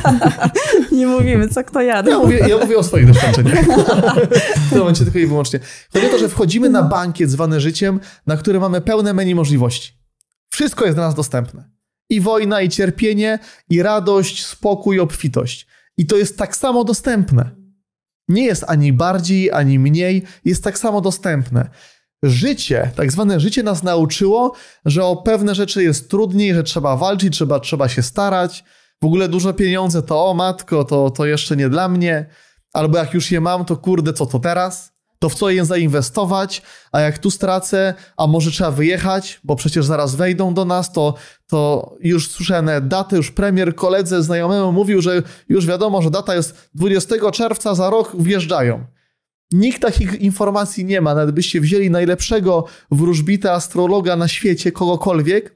Nie mówimy, co kto jadł. Ja mówię, ja mówię o swoich doświadczeniach. W tym momencie tylko i wyłącznie. Chodzi o to, że wchodzimy na bankiet zwany życiem, na który mamy pełne menu możliwości. Wszystko jest dla nas dostępne. I wojna, i cierpienie, i radość, spokój, obfitość. I to jest tak samo dostępne. Nie jest ani bardziej, ani mniej. Jest tak samo dostępne. Życie, tak zwane życie nas nauczyło, że o pewne rzeczy jest trudniej, że trzeba walczyć, trzeba, trzeba się starać. W ogóle duże pieniądze to o matko, to, to jeszcze nie dla mnie. Albo jak już je mam, to kurde, co to teraz? To w co je zainwestować? A jak tu stracę, a może trzeba wyjechać, bo przecież zaraz wejdą do nas, to, to już słyszałem datę, już premier koledze znajomemu mówił, że już wiadomo, że data jest dwudziestego czerwca, za rok wjeżdżają. Nikt takich informacji nie ma. Nawet byście wzięli najlepszego wróżbitę, astrologa na świecie, kogokolwiek,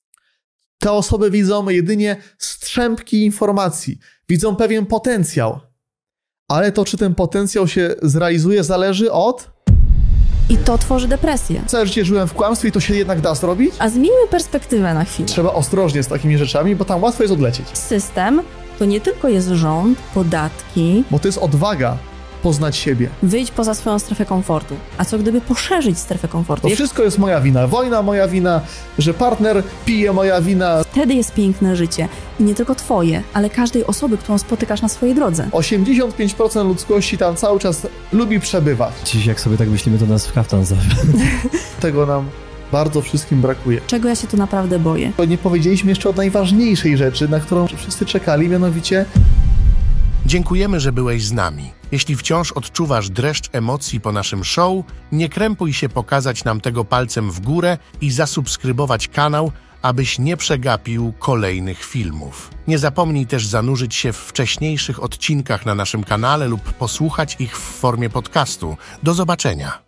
te osoby widzą jedynie strzępki informacji. Widzą pewien potencjał. Ale to, czy ten potencjał się zrealizuje, zależy od I to tworzy depresję. Całe życie żyłem w kłamstwie i to się jednak da zrobić? A zmieńmy perspektywę na chwilę. Trzeba ostrożnie z takimi rzeczami, bo tam łatwo jest odlecieć. System to nie tylko jest rząd, podatki. Bo to jest odwaga poznać siebie. Wyjść poza swoją strefę komfortu. A co gdyby poszerzyć strefę komfortu? To wszystko jest moja wina. Wojna moja wina, że partner pije moja wina. Wtedy jest piękne życie. I nie tylko twoje, ale każdej osoby, którą spotykasz na swojej drodze. osiemdziesiąt pięć procent ludzkości tam cały czas lubi przebywać. Dziś jak sobie tak myślimy, to nas w kaftan zawsze. Tego nam bardzo wszystkim brakuje. Czego ja się tu naprawdę boję? To nie powiedzieliśmy jeszcze o najważniejszej rzeczy, na którą wszyscy czekali, mianowicie... Dziękujemy, że byłeś z nami. Jeśli wciąż odczuwasz dreszcz emocji po naszym show, nie krępuj się pokazać nam tego palcem w górę i zasubskrybować kanał, abyś nie przegapił kolejnych filmów. Nie zapomnij też zanurzyć się w wcześniejszych odcinkach na naszym kanale lub posłuchać ich w formie podcastu. Do zobaczenia!